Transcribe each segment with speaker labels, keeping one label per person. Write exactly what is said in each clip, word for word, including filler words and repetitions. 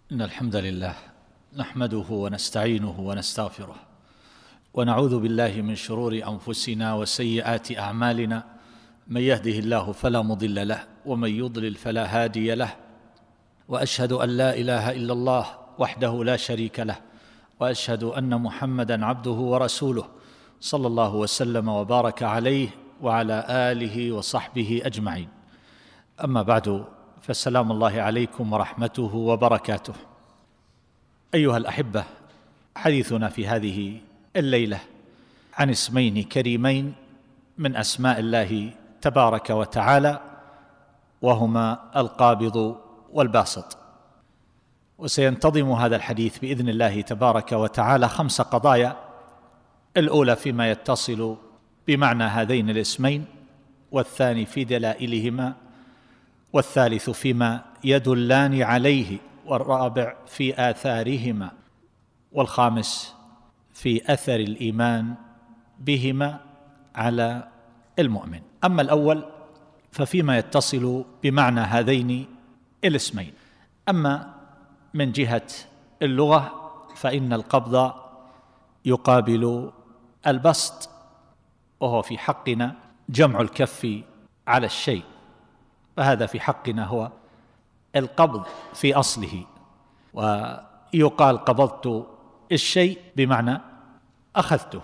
Speaker 1: إن الحمد لله نحمده ونستعينه ونستغفره ونعوذ بالله من شرور أنفسنا وسيئات أعمالنا. من يهده الله فلا مضل له ومن يضلل فلا هادي له، وأشهد أن لا إله إلا الله وحده لا شريك له، وأشهد أن محمدًا عبده ورسوله صلى الله وسلم وبارك عليه وعلى آله وصحبه أجمعين. أما بعد، فالسلام الله عليكم ورحمته وبركاته. أيها الأحبة، حديثنا في هذه الليلة عن اسمين كريمين من أسماء الله تبارك وتعالى، وهما القابض والباسط. وسينتظم هذا الحديث بإذن الله تبارك وتعالى خمس قضايا: الأولى فيما يتصل بمعنى هذين الاسمين، والثاني في دلائلهما، والثالث فيما يدلان عليه، والرابع في آثارهما، والخامس في أثر الإيمان بهما على المؤمن. أما الأول ففيما يتصل بمعنى هذين الاسمين. أما من جهة اللغة فإن القبض يقابل البسط، وهو في حقنا جمع الكف على الشيء، فهذا في حقنا هو القبض في أصله. ويقال قبضت الشيء بمعنى أخذته،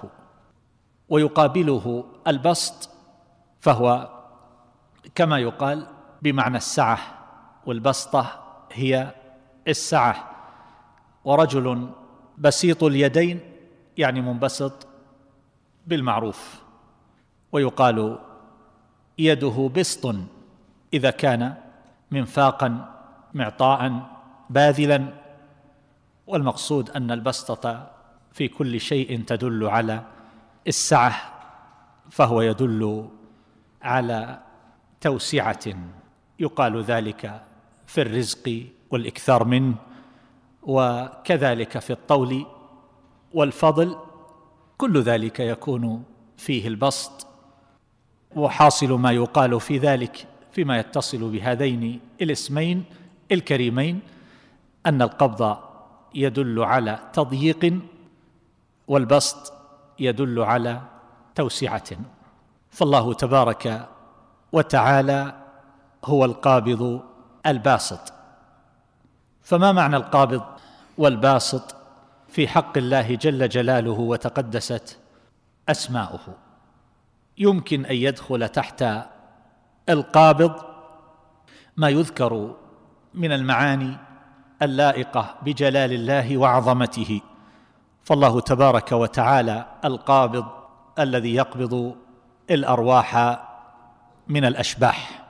Speaker 1: ويقابله البسط فهو كما يقال بمعنى السعة، والبسطة هي السعة. ورجل بسيط اليدين يعني منبسط بالمعروف، ويقال يده بسط إذا كان منفاقا معطاء باذلا. والمقصود أن البسطة في كل شيء تدل على السعة، فهو يدل على توسعة. يقال ذلك في الرزق والإكثار منه، وكذلك في الطول والفضل، كل ذلك يكون فيه البسط. وحاصل ما يقال في ذلك فيما يتصل بهذين الاسمين الكريمين أن القبض يدل على تضييق، والبسط يدل على توسعة. فالله تبارك وتعالى هو القابض الباسط. فما معنى القابض والباسط في حق الله جل جلاله وتقدست أسماؤه؟ يمكن أن يدخل تحت القابض ما يذكر من المعاني اللائقة بجلال الله وعظمته. فالله تبارك وتعالى القابض الذي يقبض الأرواح من الأشباح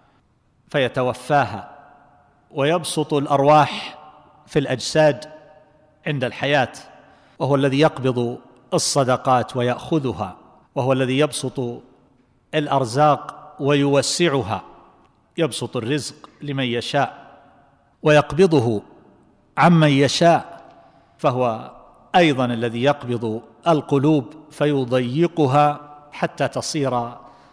Speaker 1: فيتوفاها، ويبسط الأرواح في الأجساد عند الحياة، وهو الذي يقبض الصدقات ويأخذها، وهو الذي يبسط الأرزاق ويوسعها، يبسط الرزق لمن يشاء ويقبضه عمن يشاء. فهو أيضا الذي يقبض القلوب فيضيقها حتى تصير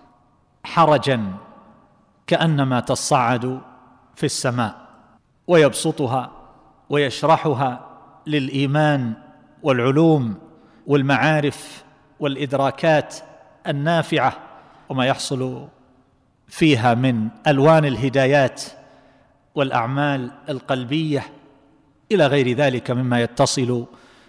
Speaker 1: حرجا كأنما تصعد في السماء، ويبسطها ويشرحها للإيمان والعلوم والمعارف والإدراكات النافعة، وما يحصل فيها من ألوان الهدايات والأعمال القلبية إلى غير ذلك مما يتصل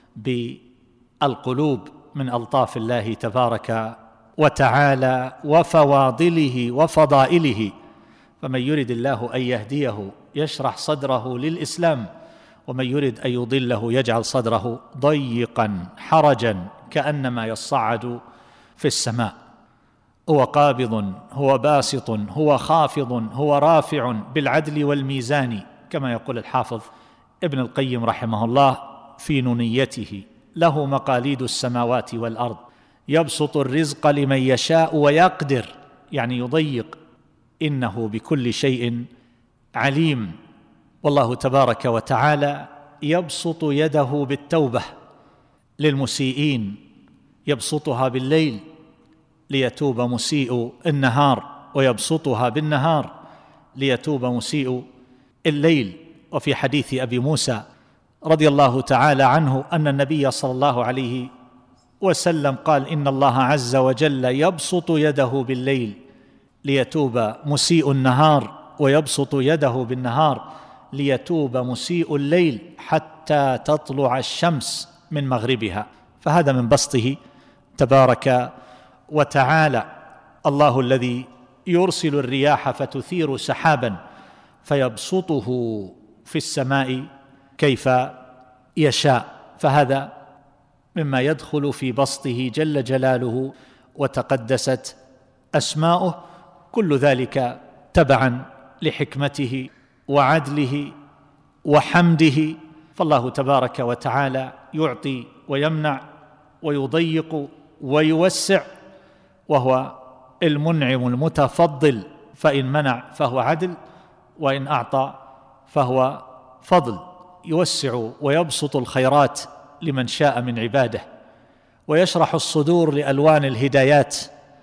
Speaker 1: بالقلوب من ألطاف الله تبارك وتعالى وفواضله وفضائله. فمن يرد الله أن يهديه يشرح صدره للإسلام، ومن يرد أن يضله يجعل صدره ضيقا حرجا كأنما يصعد في السماء. هو قابض، هو باسط، هو خافض، هو رافع بالعدل والميزان، كما يقول الحافظ ابن القيم رحمه الله في نونيته: له مقاليد السماوات والأرض، يبسط الرزق لمن يشاء ويقدر، يعني يضيق، إنه بكل شيء عليم. والله تبارك وتعالى يبسط يده بالتوبة للمسيئين، يبسطها بالليل ليتوب مسيء النهار، ويبسطها بالنهار ليتوب مسيء الليل. وفي حديث أبي موسى رضي الله تعالى عنه أن النبي صلى الله عليه وسلم قال: إن الله عز وجل يبسط يده بالليل ليتوب مسيء النهار، ويبسط يده بالنهار ليتوب مسيء الليل حتى تطلع الشمس من مغربها. فهذا من بسطه تبارك وتعالى. الله الذي يرسل الرياح فتثير سحابا فيبسطه في السماء كيف يشاء، فهذا مما يدخل في بسطه جل جلاله وتقدست أسماؤه، كل ذلك تبعا لحكمته وعدله وحمده. فالله تبارك وتعالى يعطي ويمنع ويضيق ويوسع، وهو المنعم المتفضل، فإن منع فهو عدل، وإن أعطى فهو فضل. يوسع ويبسط الخيرات لمن شاء من عباده، ويشرح الصدور لألوان الهدايات،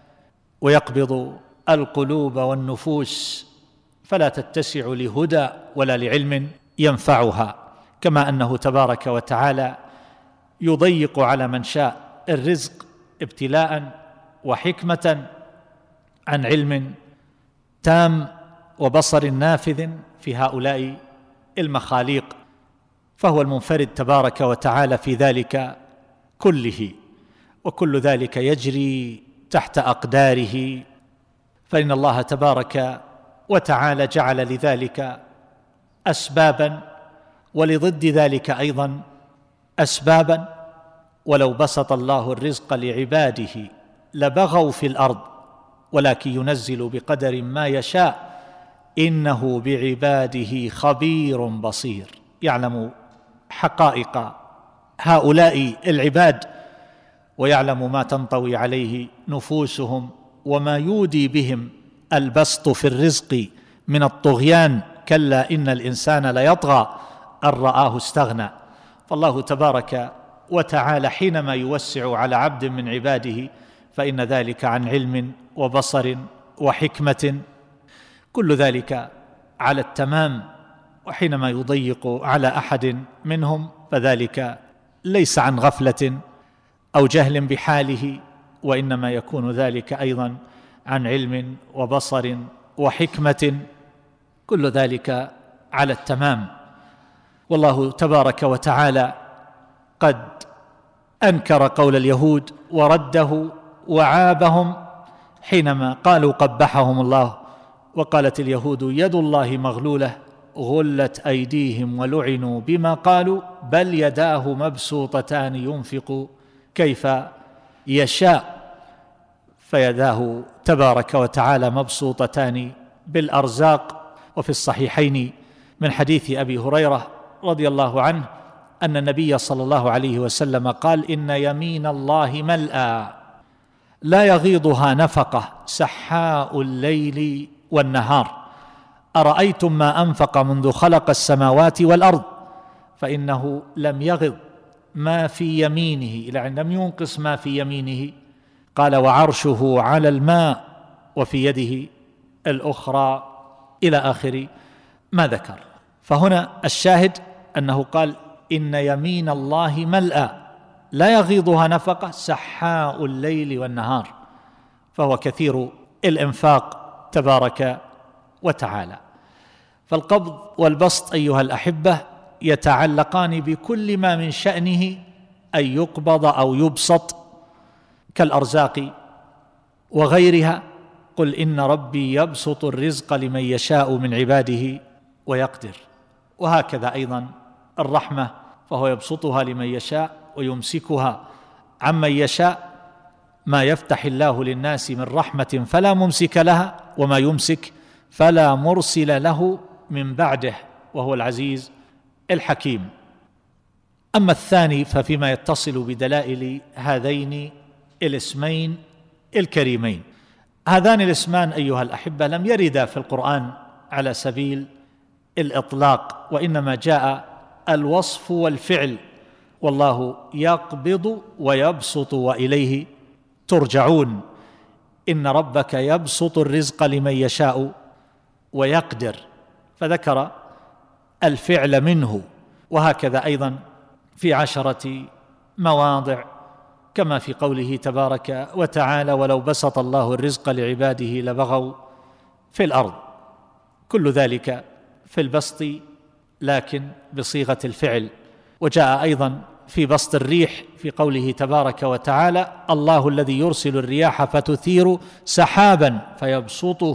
Speaker 1: ويقبض القلوب والنفوس فلا تتسع لهدى ولا لعلم ينفعها. كما أنه تبارك وتعالى يضيق على من شاء الرزق ابتلاء وحكمة عن علم تام وبصر نافذ في هؤلاء المخاليق، فهو المنفرد تبارك وتعالى في ذلك كله، وكل ذلك يجري تحت أقداره، فإن الله تبارك وتعالى جعل لذلك أسبابا، ولضد ذلك أيضا أسبابا. ولو بسط الله الرزق لعباده لبغوا في الأرض، ولكن ينزل بقدر ما يشاء، إنه بعباده خبير بصير، يعلم حقائق هؤلاء العباد، ويعلم ما تنطوي عليه نفوسهم، وما يودي بهم البسط في الرزق من الطغيان. كلا إن الإنسان ليطغى أن رآه استغنى. فالله تبارك وتعالى حينما يوسع على عبد من عباده فإن ذلك عن علم وبصر وحكمة، كل ذلك على التمام. وحينما يضيق على أحد منهم فذلك ليس عن غفلة أو جهل بحاله، وإنما يكون ذلك أيضا عن علم وبصر وحكمة، كل ذلك على التمام. والله تبارك وتعالى قد أنكر قول اليهود ورده وعابهم حينما قالوا قبحهم الله، وقالت اليهود يد الله مغلولة غلت أيديهم ولعنوا بما قالوا بل يداه مبسوطتان ينفق كيف يشاء. فيداه تبارك وتعالى مبسوطتان بالأرزاق. وفي الصحيحين من حديث أبي هريرة رضي الله عنه أن النبي صلى الله عليه وسلم قال: إن يمين الله ملأى لا يغيضها نفقة سحاء الليل والنهار، أرأيتم ما أنفق منذ خلق السماوات والأرض فإنه لم يغض ما في يمينه، إلى لم ينقص ما في يمينه. قال: وعرشه على الماء وفي يده الأخرى، إلى آخر ما ذكر. فهنا الشاهد أنه قال: إن يمين الله ملأى لا يغيضها نفقة سحاء الليل والنهار، فهو كثير الإنفاق تبارك وتعالى. فالقبض والبسط أيها الأحبة يتعلقان بكل ما من شأنه أن يقبض أو يبسط كالأرزاق وغيرها. قل إن ربي يبسط الرزق لمن يشاء من عباده ويقدر. وهكذا أيضا الرحمة، فهو يبسطها لمن يشاء ويمسكها عمن يشاء. ما يفتح الله للناس من رحمة فلا ممسك لها، وما يمسك فلا مرسل له من بعده، وهو العزيز الحكيم. أما الثاني ففيما يتصل بدلائل هذين الاسمين الكريمين. هذان الاسمان أيها الأحبة لم يردا في القرآن على سبيل الإطلاق، وإنما جاء الوصف والفعل. والله يقبض ويبسط وإليه ترجعون. إن ربك يبسط الرزق لمن يشاء ويقدر. فذكر الفعل منه. وهكذا أيضا في عشرة مواضع، كما في قوله تبارك وتعالى: ولو بسط الله الرزق لعباده لبغوا في الأرض. كل ذلك في البسط لكن بصيغة الفعل. وجاء أيضا في بسط الريح في قوله تبارك وتعالى: الله الذي يرسل الرياح فتثير سحابا فيبسطه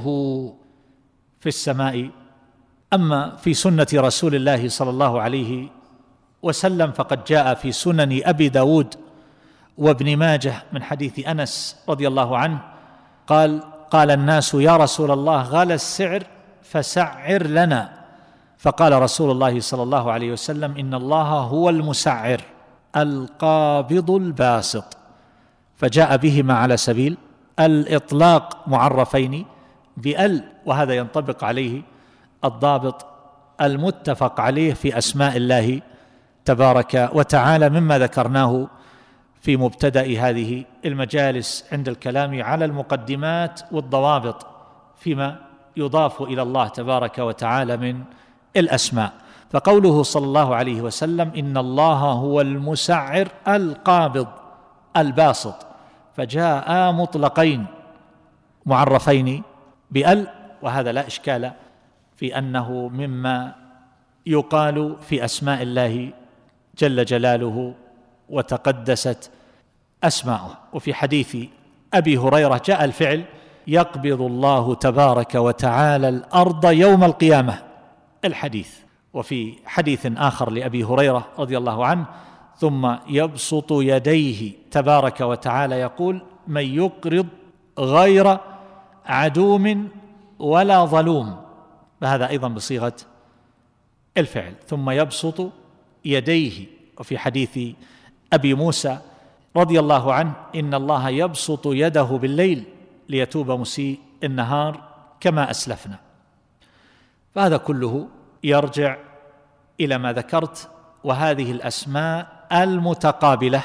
Speaker 1: في السماء. أما في سنة رسول الله صلى الله عليه وسلم فقد جاء في سنن أبي داود وابن ماجه من حديث أنس رضي الله عنه قال: قال الناس يا رسول الله غلى السعر فسعر لنا، فقال رسول الله صلى الله عليه وسلم: إن الله هو المسعر القابض الباسط. فجاء بهما على سبيل الإطلاق معرفين بأل، وهذا ينطبق عليه الضابط المتفق عليه في أسماء الله تبارك وتعالى مما ذكرناه في مبتدأ هذه المجالس عند الكلام على المقدمات والضوابط فيما يضاف إلى الله تبارك وتعالى من الأسماء. فقوله صلى الله عليه وسلم: إن الله هو المسعر القابض الباسط، فجاء مطلقين معرفين بأل، وهذا لا إشكال في أنه مما يقال في أسماء الله جل جلاله وتقدست أسماؤه. وفي حديث أبي هريرة جاء الفعل: يقبض الله تبارك وتعالى الأرض يوم القيامة الحديث. وفي حديث آخر لأبي هريرة رضي الله عنه: ثم يبسط يديه تبارك وتعالى يقول: من يقرض غير عدوم ولا ظلوم. فهذا أيضا بصيغة الفعل، ثم يبسط يديه. وفي حديث أبي موسى رضي الله عنه: إن الله يبسط يده بالليل ليتوب مسيء النهار كما أسلفنا. فهذا كله يرجع إلى ما ذكرت، وهذه الأسماء المتقابلة.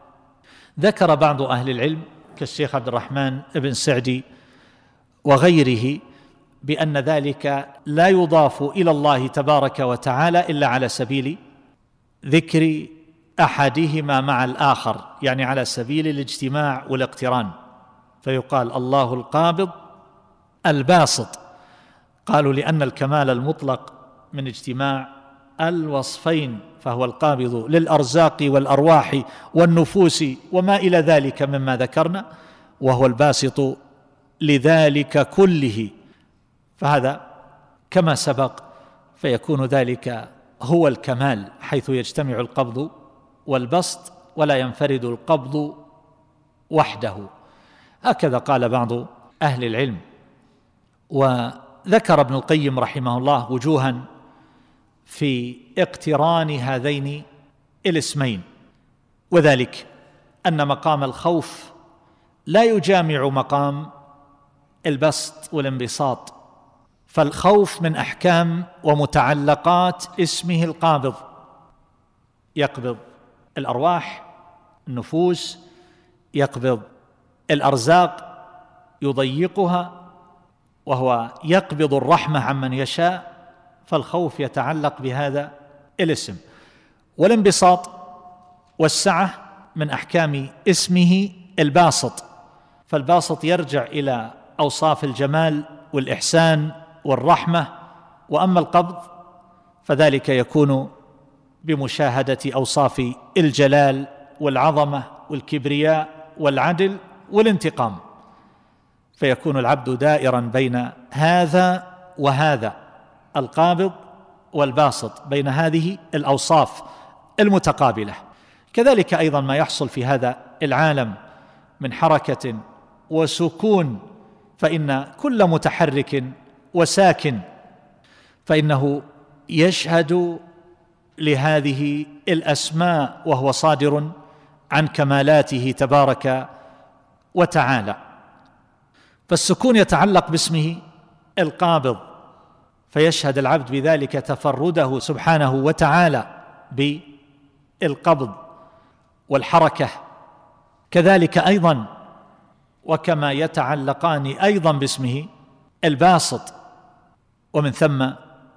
Speaker 1: ذكر بعض أهل العلم كالشيخ عبد الرحمن بن سعدي وغيره بأن ذلك لا يضاف إلى الله تبارك وتعالى إلا على سبيل ذكر أحدهما مع الآخر، يعني على سبيل الاجتماع والاقتران، فيقال الله القابض الباسط. قالوا لأن الكمال المطلق من اجتماع الوصفين، فهو القابض للأرزاق والأرواح والنفوس وما إلى ذلك مما ذكرنا، وهو الباسط لذلك كله. فهذا كما سبق، فيكون ذلك هو الكمال، حيث يجتمع القبض والبسط ولا ينفرد القبض وحده. هكذا قال بعض أهل العلم. وذكر ابن القيم رحمه الله وجوها في اقتران هذين الاسمين، وذلك أن مقام الخوف لا يجامع مقام البسط والانبساط، فالخوف من أحكام ومتعلقات اسمه القابض، يقبض الأرواح النفوس، يقبض الأرزاق يضيقها، وهو يقبض الرحمة عمن يشاء، فالخوف يتعلق بهذا الاسم. والانبساط والسعة من أحكام اسمه الباسط، فالباسط يرجع إلى أوصاف الجمال والإحسان والرحمة. وأما القبض فذلك يكون بمشاهدة أوصاف الجلال والعظمة والكبرياء والعدل والانتقام، فيكون العبد دائرا بين هذا وهذا، القابض والباسط، بين هذه الأوصاف المتقابلة. كذلك أيضا ما يحصل في هذا العالم من حركة وسكون، فإن كل متحرك وساكن فإنه يشهد لهذه الأسماء، وهو صادر عن كمالاته تبارك وتعالى. فالسكون يتعلق باسمه القابض، فيشهد العبد بذلك تفرده سبحانه وتعالى بالقبض والحركة. كذلك أيضا وكما يتعلقان أيضا باسمه الباسط، ومن ثم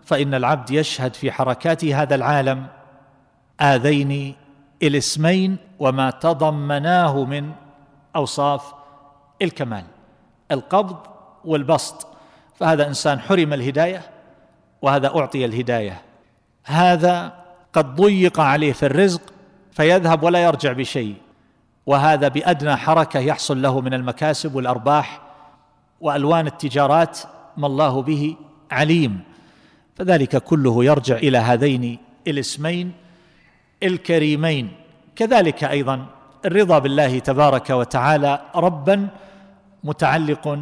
Speaker 1: فإن العبد يشهد في حركات هذا العالم هذين الاسمين وما تضمناه من أوصاف الكمال، القبض والبسط. فهذا إنسان حرم الهداية وهذا أعطي الهداية. هذا قد ضيق عليه في الرزق فيذهب ولا يرجع بشيء، وهذا بأدنى حركة يحصل له من المكاسب والأرباح وألوان التجارات ما الله به عليم. فذلك كله يرجع إلى هذين الاسمين الكريمين. كذلك أيضا الرضا بالله تبارك وتعالى ربا متعلق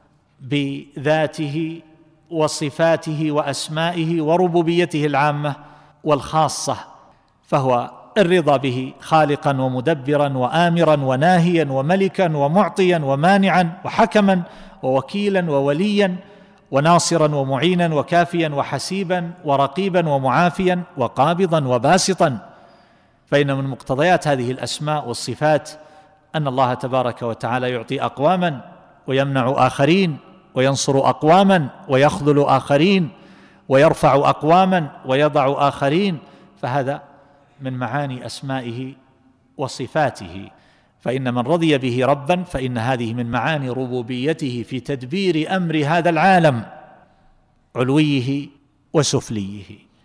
Speaker 1: بذاته وصفاته وأسمائه وربوبيته العامة والخاصة، فهو الرضا به خالقا ومدبرا وآمرا وناهيا وملكا ومعطيا ومانعا وحكما ووكيلا ووليا وناصرا ومعينا وكافيا وحسيبا ورقيبا ومعافيا وقابضا وباسطا. فإن من مقتضيات هذه الأسماء والصفات أن الله تبارك وتعالى يعطي أقواما ويمنع آخرين، وينصر أقواما ويخذل آخرين، ويرفع أقواما ويضع آخرين. فهذا من معاني أسمائه وصفاته. فإن من رضي به ربا فإن هذه من معاني ربوبيته في تدبير أمر هذا العالم علويه وسفليه،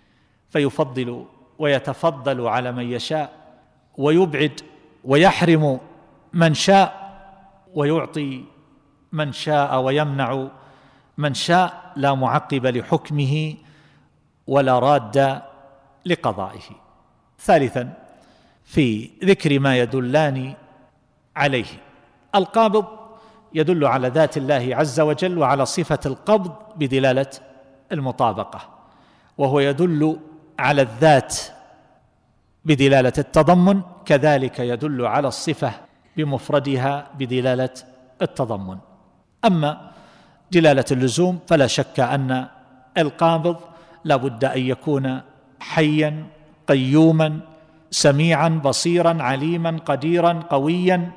Speaker 1: فيفضل ويتفضل على من يشاء ويبعد ويحرم من شاء ويعطي من شاء ويمنع من شاء، لا معقب لحكمه ولا راد لقضائه. ثالثا في ذكر ما يدلان عليه، القابض يدل على ذات الله عز وجل وعلى صفة القبض بدلالة المطابقة، وهو يدل على الذات بدلالة التضمن، كذلك يدل على الصفة بمفردها بدلالة التضمن. أما دلالة اللزوم فلا شك أن القابض لا بد أن يكون حيا قيوما سميعا بصيرا عليما قديرا قويا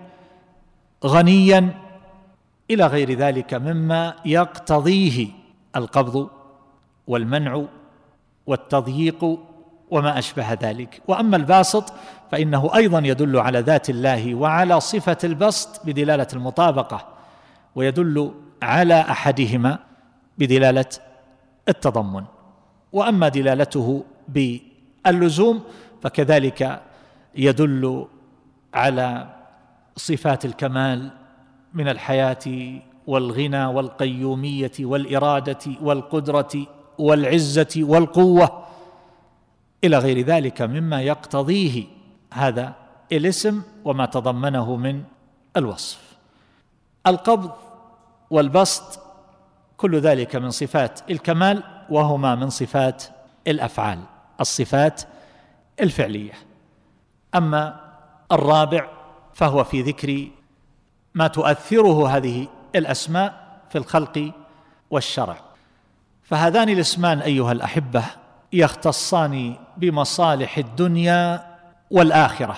Speaker 1: غنيا إلى غير ذلك مما يقتضيه القبض والمنع والتضييق وما أشبه ذلك. وأما الباسط فإنه أيضا يدل على ذات الله وعلى صفة البسط بدلالة المطابقة، ويدل على أحدهما بدلالة التضمن. وأما دلالته باللزوم فكذلك يدل على صفات الكمال من الحياة والغنى والقيومية والإرادة والقدرة والعزة والقوة إلى غير ذلك مما يقتضيه هذا الاسم وما تضمنه من الوصف. القبض والبسط كل ذلك من صفات الكمال، وهما من صفات الأفعال، الصفات الفعلية. أما الرابع فهو في ذكر ما تؤثره هذه الأسماء في الخلق والشرع. فهذان الاسمان أيها الأحبة يختصان بمصالح الدنيا والآخرة،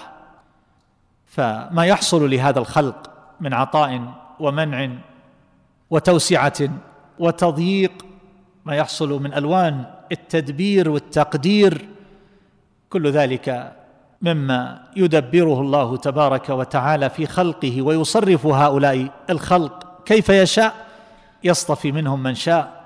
Speaker 1: فما يحصل لهذا الخلق من عطاء ومنع وتوسعة وتضييق، ما يحصل من ألوان التدبير والتقدير، كل ذلك مما يدبره الله تبارك وتعالى في خلقه، ويصرف هؤلاء الخلق كيف يشاء، يصطفي منهم من شاء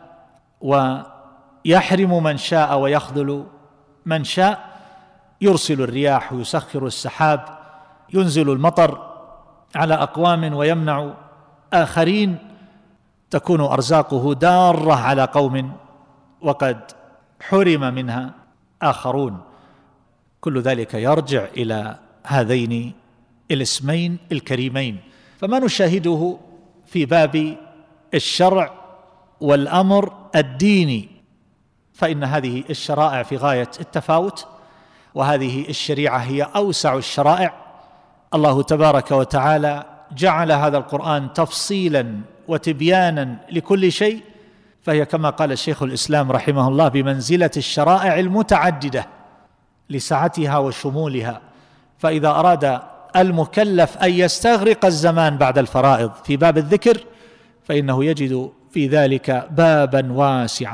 Speaker 1: ويحرم من شاء ويخذل من شاء، يرسل الرياح ويسخر السحاب، ينزل المطر على أقوام ويمنع آخرين، تكون أرزاقه دارة على قوم وقد حرم منها آخرون. كل ذلك يرجع إلى هذين الاسمين الكريمين. فما نشاهده في باب الشرع والأمر الديني فإن هذه الشرائع في غاية التفاوت، وهذه الشريعة هي أوسع الشرائع. الله تبارك وتعالى جعل هذا القرآن تفصيلا وتبيانا لكل شيء، فهي كما قال الشيخ الإسلام رحمه الله بمنزلة الشرائع المتعددة لسعتها وشمولها. فإذا أراد المكلف أن يستغرق الزمان بعد الفرائض في باب الذكر فإنه يجد في ذلك بابا واسعا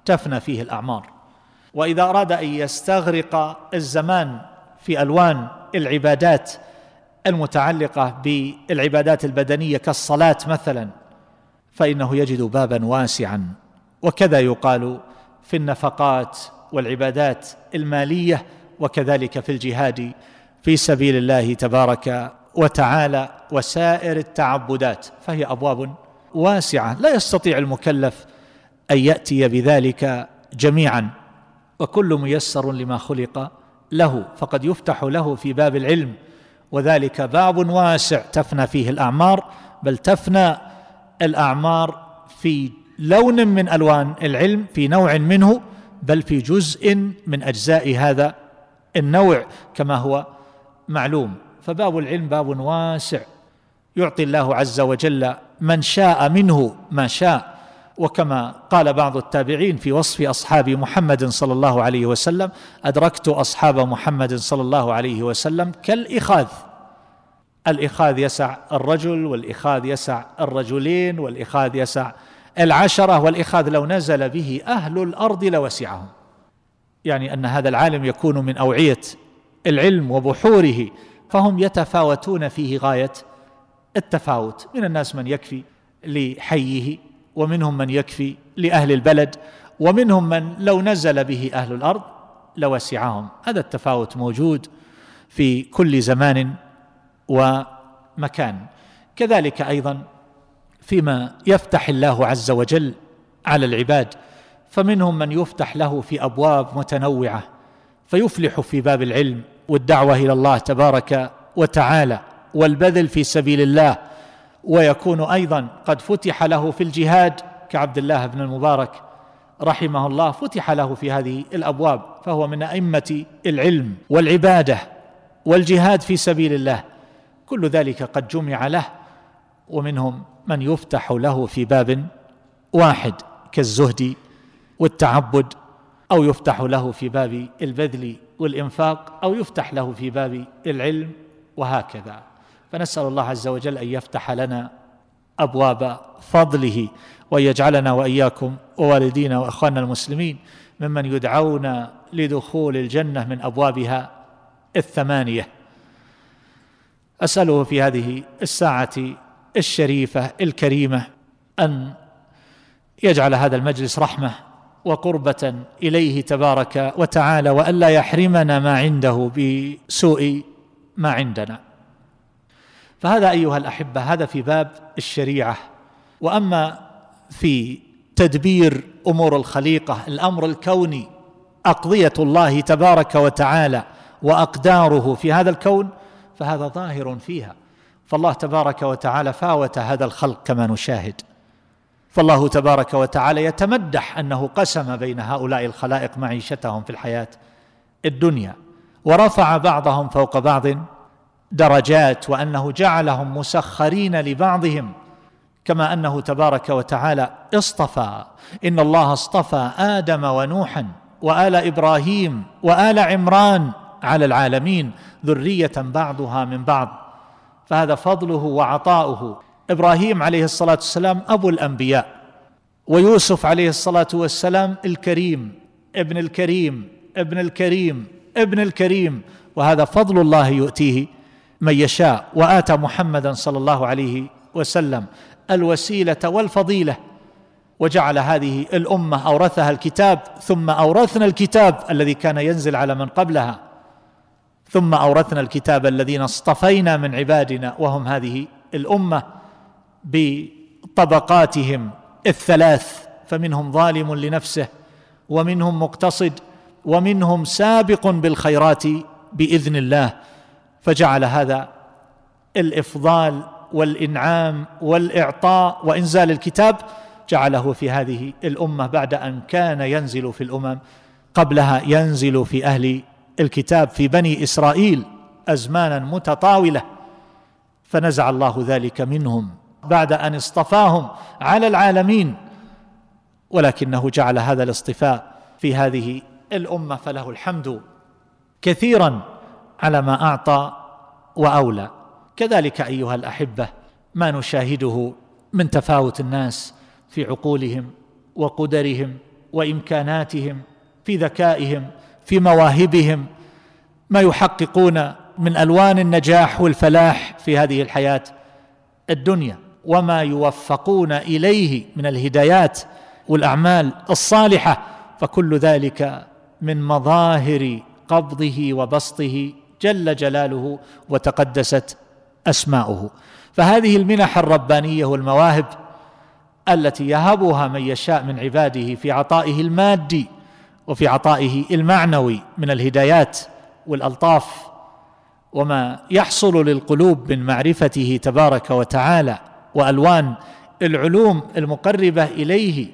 Speaker 1: تفنى فيه الأعمار. وإذا أراد أن يستغرق الزمان في ألوان العبادات المتعلقة بالعبادات البدنية كالصلاة مثلا، فإنه يجد بابا واسعا. وكذا يقال في النفقات والعبادات المالية، وكذلك في الجهاد في سبيل الله تبارك وتعالى وسائر التعبدات، فهي أبواب واسعة لا يستطيع المكلف أن يأتي بذلك جميعا، وكل ميسر لما خلق له. فقد يفتح له في باب العلم، وذلك باب واسع تفنى فيه الأعمار، بل تفنى الأعمار في لون من ألوان العلم، في نوع منه، بل في جزء من أجزاء هذا النوع كما هو معلوم. فباب العلم باب واسع يعطي الله عز وجل من شاء منه ما شاء. وكما قال بعض التابعين في وصف أصحاب محمد صلى الله عليه وسلم: أدركت أصحاب محمد صلى الله عليه وسلم كالإخاذ. الإخاذ يسع الرجل، والإخاذ يسع الرجلين، والإخاذ يسع العشرة، والإخاذ لو نزل به أهل الأرض لوسعهم. يعني أن هذا العالم يكون من أوعية العلم وبحوره، فهم يتفاوتون فيه غاية التفاوت. من الناس من يكفي لحيه، ومنهم من يكفي لأهل البلد، ومنهم من لو نزل به أهل الأرض لوسعهم. هذا التفاوت موجود في كل زمان ومكان. كذلك أيضا فيما يفتح الله عز وجل على العباد، فمنهم من يفتح له في أبواب متنوعة فيفلح في باب العلم والدعوة إلى الله تبارك وتعالى والبذل في سبيل الله، ويكون أيضا قد فتح له في الجهاد كعبد الله بن المبارك رحمه الله، فتح له في هذه الأبواب، فهو من أئمة العلم والعبادة والجهاد في سبيل الله. كل ذلك قد جمع له. ومنهم من يفتح له في باب واحد كالزهد والتعبد، أو يفتح له في باب البذل والإنفاق، أو يفتح له في باب العلم، وهكذا. فنسأل الله عز وجل أن يفتح لنا أبواب فضله، وأن يجعلنا وإياكم ووالدينا وأخواننا المسلمين ممن يدعون لدخول الجنة من أبوابها الثمانية. أسأله في هذه الساعة الشريفة الكريمة أن يجعل هذا المجلس رحمة وقربة إليه تبارك وتعالى، وأن لا يحرمنا ما عنده بسوء ما عندنا. فهذا أيها الأحبة هذا في باب الشريعة. وأما في تدبير أمور الخليقة، الأمر الكوني، أقضية الله تبارك وتعالى وأقداره في هذا الكون، فهذا ظاهر فيها. فالله تبارك وتعالى فاوت هذا الخلق كما نشاهد. فالله تبارك وتعالى يتمدح أنه قسم بين هؤلاء الخلائق معيشتهم في الحياة الدنيا، ورفع بعضهم فوق بعض درجات، وأنه جعلهم مسخرين لبعضهم، كما أنه تبارك وتعالى اصطفى. إن الله اصطفى آدم ونوحا وآل إبراهيم وآل عمران على العالمين ذرية بعضها من بعض، فهذا فضله وعطاؤه. إبراهيم عليه الصلاة والسلام أبو الأنبياء، ويوسف عليه الصلاة والسلام الكريم ابن الكريم ابن الكريم ابن الكريم، وهذا فضل الله يؤتيه من يشاء. وآتى محمدا صلى الله عليه وسلم الوسيلة والفضيلة، وجعل هذه الأمة أورثها الكتاب، ثم أورثنا الكتاب الذي كان ينزل على من قبلها، ثم أورثنا الكتاب الذين اصطفينا من عبادنا، وهم هذه الأمة بطبقاتهم الثلاث، فمنهم ظالم لنفسه، ومنهم مقتصد، ومنهم سابق بالخيرات بإذن الله. فجعل هذا الإفضال والإنعام والإعطاء وإنزال الكتاب جعله في هذه الأمة، بعد أن كان ينزل في الأمم قبلها، ينزل في أهل الكتاب في بني إسرائيل أزمانا متطاولة، فنزع الله ذلك منهم بعد أن اصطفاهم على العالمين، ولكنه جعل هذا الاصطفاء في هذه الأمة، فله الحمد كثيرا على ما أعطى وأولى. كذلك أيها الأحبة ما نشاهده من تفاوت الناس في عقولهم وقدرهم وإمكاناتهم، في ذكائهم، في مواهبهم، ما يحققون من ألوان النجاح والفلاح في هذه الحياة الدنيا، وما يوفقون إليه من الهدايات والأعمال الصالحة، فكل ذلك من مظاهر قبضه وبسطه جل جلاله وتقدست أسماؤه. فهذه المنح الربانية والمواهب التي يهبها من يشاء من عباده في عطائه المادي وفي عطائه المعنوي من الهدايات والألطاف، وما يحصل للقلوب من معرفته تبارك وتعالى وألوان العلوم المقربة إليه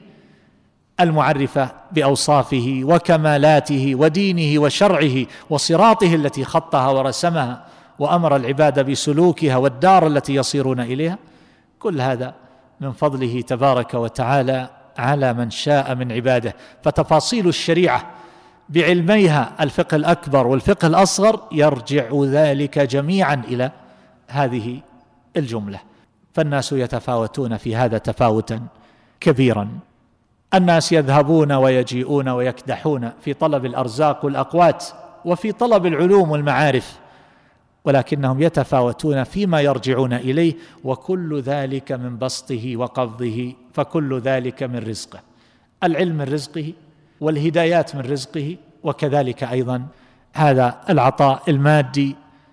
Speaker 1: المعرفة بأوصافه وكمالاته ودينه وشرعه وصراطه التي خطها ورسمها وأمر العباد بسلوكها والدار التي يصيرون إليها، كل هذا من فضله تبارك وتعالى على من شاء من عباده. فتفاصيل الشريعة بعلميها الفقه الأكبر والفقه الأصغر يرجع ذلك جميعا إلى هذه الجملة. فالناس يتفاوتون في هذا تفاوتا كبيرا، الناس يذهبون ويجيئون ويكدحون في طلب الأرزاق والأقوات وفي طلب العلوم والمعارف، ولكنهم يتفاوتون فيما يرجعون إليه، وكل ذلك من بسطه وقبضه، فكل ذلك من رزقه. العلم من رزقه، والهدايات من رزقه، وكذلك أيضا هذا العطاء المادي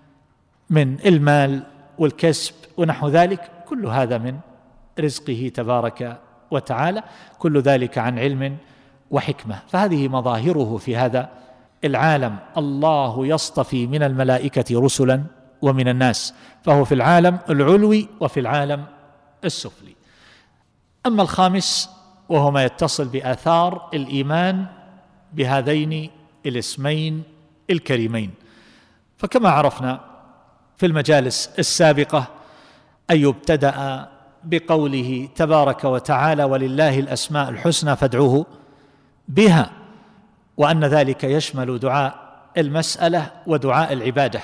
Speaker 1: من المال والكسب ونحو ذلك، كل هذا من رزقه تبارك وتعالى، كل ذلك عن علم وحكمة. فهذه مظاهره في هذا العالم. الله يصطفي من الملائكة رسلا ومن الناس، فهو في العالم العلوي وفي العالم السفلي. أما الخامس وهو ما يتصل بآثار الإيمان بهذين الاسمين الكريمين، فكما عرفنا في المجالس السابقة أن يبتدأ بقوله تبارك وتعالى ولله الأسماء الحسنى فادعوه بها، وأن ذلك يشمل دعاء المسألة ودعاء العبادة.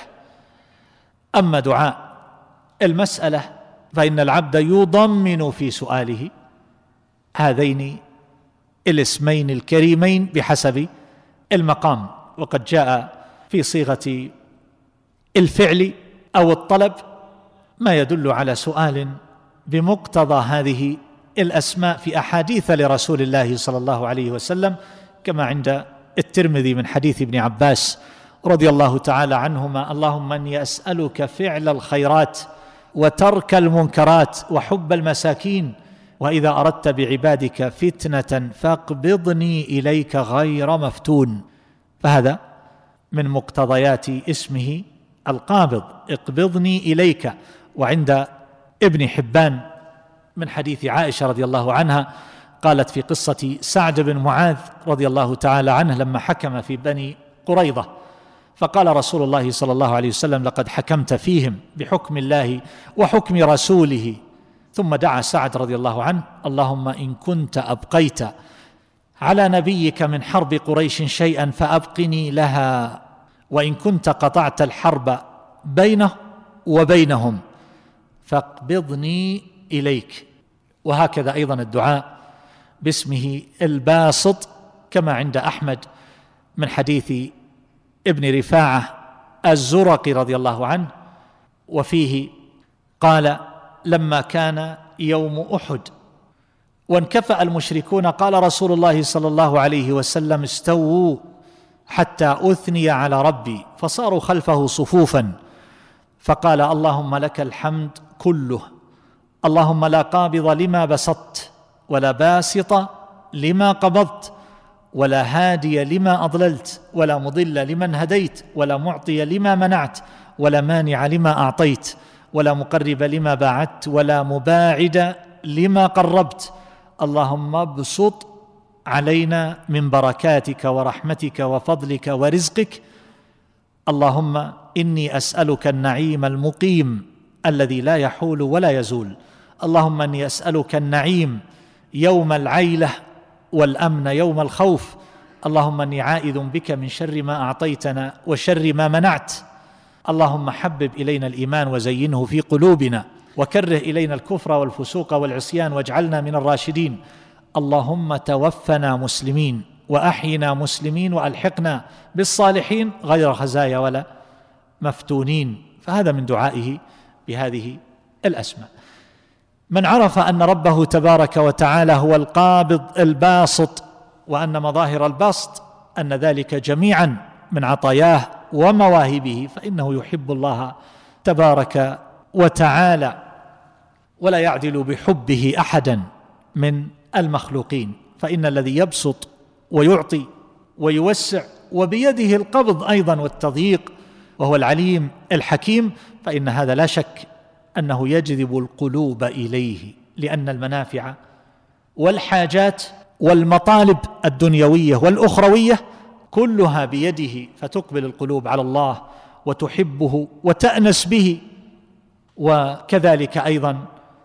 Speaker 1: أما دعاء المسألة فإن العبد يضمن في سؤاله هذين الاسمين الكريمين بحسب المقام، وقد جاء في صيغة الفعل أو الطلب ما يدل على سؤال بمقتضى هذه الأسماء في أحاديث لرسول الله صلى الله عليه وسلم، كما عند الترمذي من حديث ابن عباس رضي الله تعالى عنهما: اللهم إني أسألك فعل الخيرات وترك المنكرات وحب المساكين، وإذا أردت بعبادك فتنة فاقبضني إليك غير مفتون. فهذا من مقتضيات اسمه القابض، اقبضني إليك. وعند ابن حبان من حديث عائشة رضي الله عنها قالت في قصة سعد بن معاذ رضي الله تعالى عنه لما حكم في بني قريظة، فقال رسول الله صلى الله عليه وسلم: لقد حكمت فيهم بحكم الله وحكم رسوله. ثم دعا سعد رضي الله عنه: اللهم إن كنت أبقيت على نبيك من حرب قريش شيئا فأبقني لها، وإن كنت قطعت الحرب بينه وبينهم فاقبضني إليك. وهكذا أيضا الدعاء باسمه الباسط كما عند أحمد من حديث ابن رفاعة الزرقي رضي الله عنه، وفيه قال: لما كان يوم أحد وانكفأ المشركون قال رسول الله صلى الله عليه وسلم: استووا حتى أثني على ربي، فصاروا خلفه صفوفا، فقال: اللهم لك الحمد كله، اللهم لا قابض لما بسطت ولا باسط لما قبضت ولا هادي لما أضللت ولا مضل لمن هديت ولا معطي لما منعت ولا مانع لما أعطيت ولا مقرب لما باعدت ولا مباعد لما قربت. اللهم ابسط علينا من بركاتك ورحمتك وفضلك ورزقك. اللهم إني أسألك النعيم المقيم الذي لا يحول ولا يزول. اللهم إني أسألك النعيم يوم العيلة والأمن يوم الخوف. اللهم إني عائذ بك من شر ما أعطيتنا وشر ما منعت. اللهم حبب إلينا الإيمان وزينه في قلوبنا وكره إلينا الكفر والفسوق والعصيان واجعلنا من الراشدين. اللهم توفنا مسلمين وأحينا مسلمين وألحقنا بالصالحين غير خزايا ولا مفتونين. فهذا من دعائه بهذه الأسماء. من عرف أن ربه تبارك وتعالى هو القابض الباسط، وأن مظاهر البسط أن ذلك جميعا من عطاياه ومواهبه، فإنه يحب الله تبارك وتعالى ولا يعدل بحبه أحدا من المخلوقين. فإن الذي يبسط ويعطي ويوسع وبيده القبض أيضا والتضييق وهو العليم الحكيم، فإن هذا لا شك أنه يجذب القلوب إليه، لأن المنافع والحاجات والمطالب الدنيوية والأخروية كلها بيده، فتقبل القلوب على الله وتحبه وتأنس به، وكذلك أيضا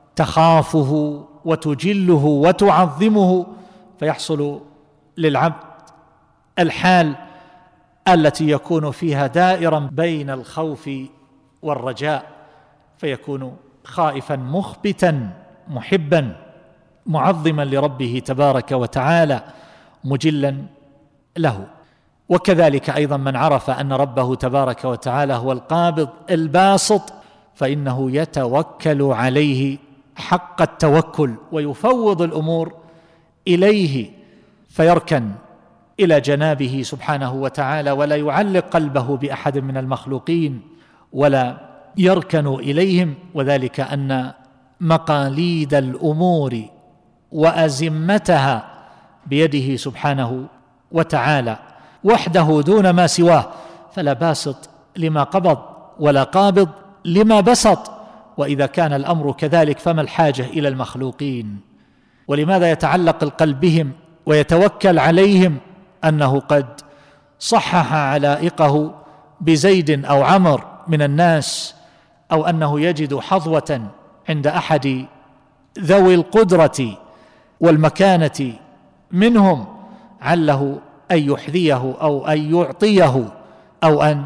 Speaker 1: تخافه وتجله وتعظمه، فيحصل للعبد الحال التي يكون فيها دائرا بين الخوف والرجاء، فيكون خائفا مخبتا محبا معظما لربه تبارك وتعالى مجلا له. وكذلك أيضا من عرف أن ربه تبارك وتعالى هو القابض الباسط، فإنه يتوكل عليه حق التوكل ويفوض الأمور إليه، فيركن إلى جنابه سبحانه وتعالى ولا يعلق قلبه بأحد من المخلوقين ولا يركن إليهم. وذلك أن مقاليد الأمور وأزمتها بيده سبحانه وتعالى وحده دون ما سواه، فلا باسط لما قبض ولا قابض لما بسط. وإذا كان الأمر كذلك فما الحاجة إلى المخلوقين؟ ولماذا يتعلق القلب بهم ويتوكل عليهم؟ أنه قد صحح علائقه بزيد أو عمر من الناس، أو أنه يجد حظوة عند أحد ذوي القدرة والمكانة منهم، عله أن يحذيه أو أن يعطيه أو أن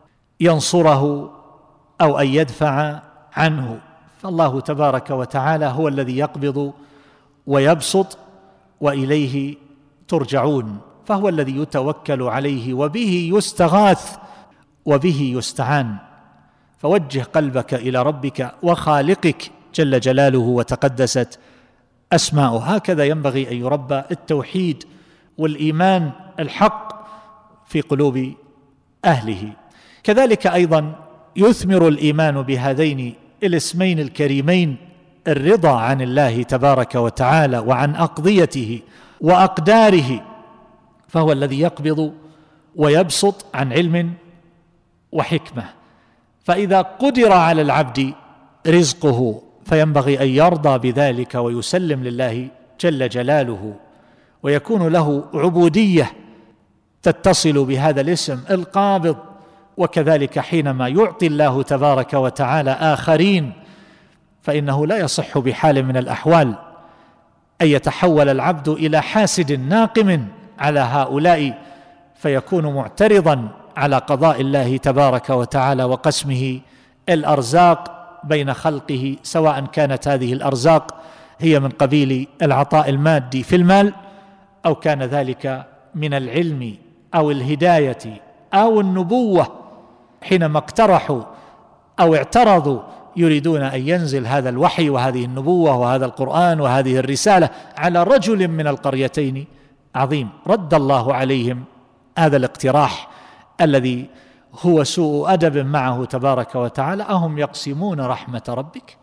Speaker 1: ينصره أو أن يدفع عنه. فالله تبارك وتعالى هو الذي يقبض ويبسط وإليه ترجعون، فهو الذي يتوكل عليه وبه يستغاث وبه يستعان. فوجه قلبك إلى ربك وخالقك جل جلاله وتقدست أسماؤه. هكذا ينبغي أن يربى التوحيد والإيمان الحق في قلوب أهله. كذلك أيضا يثمر الإيمان بهذين الاسمين الكريمين الرضا عن الله تبارك وتعالى وعن أقضيته وأقداره، فهو الذي يقبض ويبسط عن علم وحكمة. فإذا قدر على العبد رزقه فينبغي أن يرضى بذلك ويسلم لله جل جلاله، ويكون له عبودية تتصل بهذا الاسم القابض. وكذلك حينما يعطي الله تبارك وتعالى آخرين، فإنه لا يصح بحال من الأحوال أن يتحول العبد إلى حاسد ناقم على هؤلاء، فيكون معترضا على قضاء الله تبارك وتعالى وقسمه الأرزاق بين خلقه، سواء كانت هذه الأرزاق هي من قبيل العطاء المادي في المال، أو كان ذلك من العلم أو الهداية أو النبوة، حينما اقترحوا أو اعترضوا يريدون أن ينزل هذا الوحي وهذه النبوة وهذا القرآن وهذه الرسالة على رجل من القريتين عظيم، رد الله عليهم هذا الاقتراح الذي هو سوء أدب معه تبارك وتعالى. أهم يقسمون رحمة ربك؟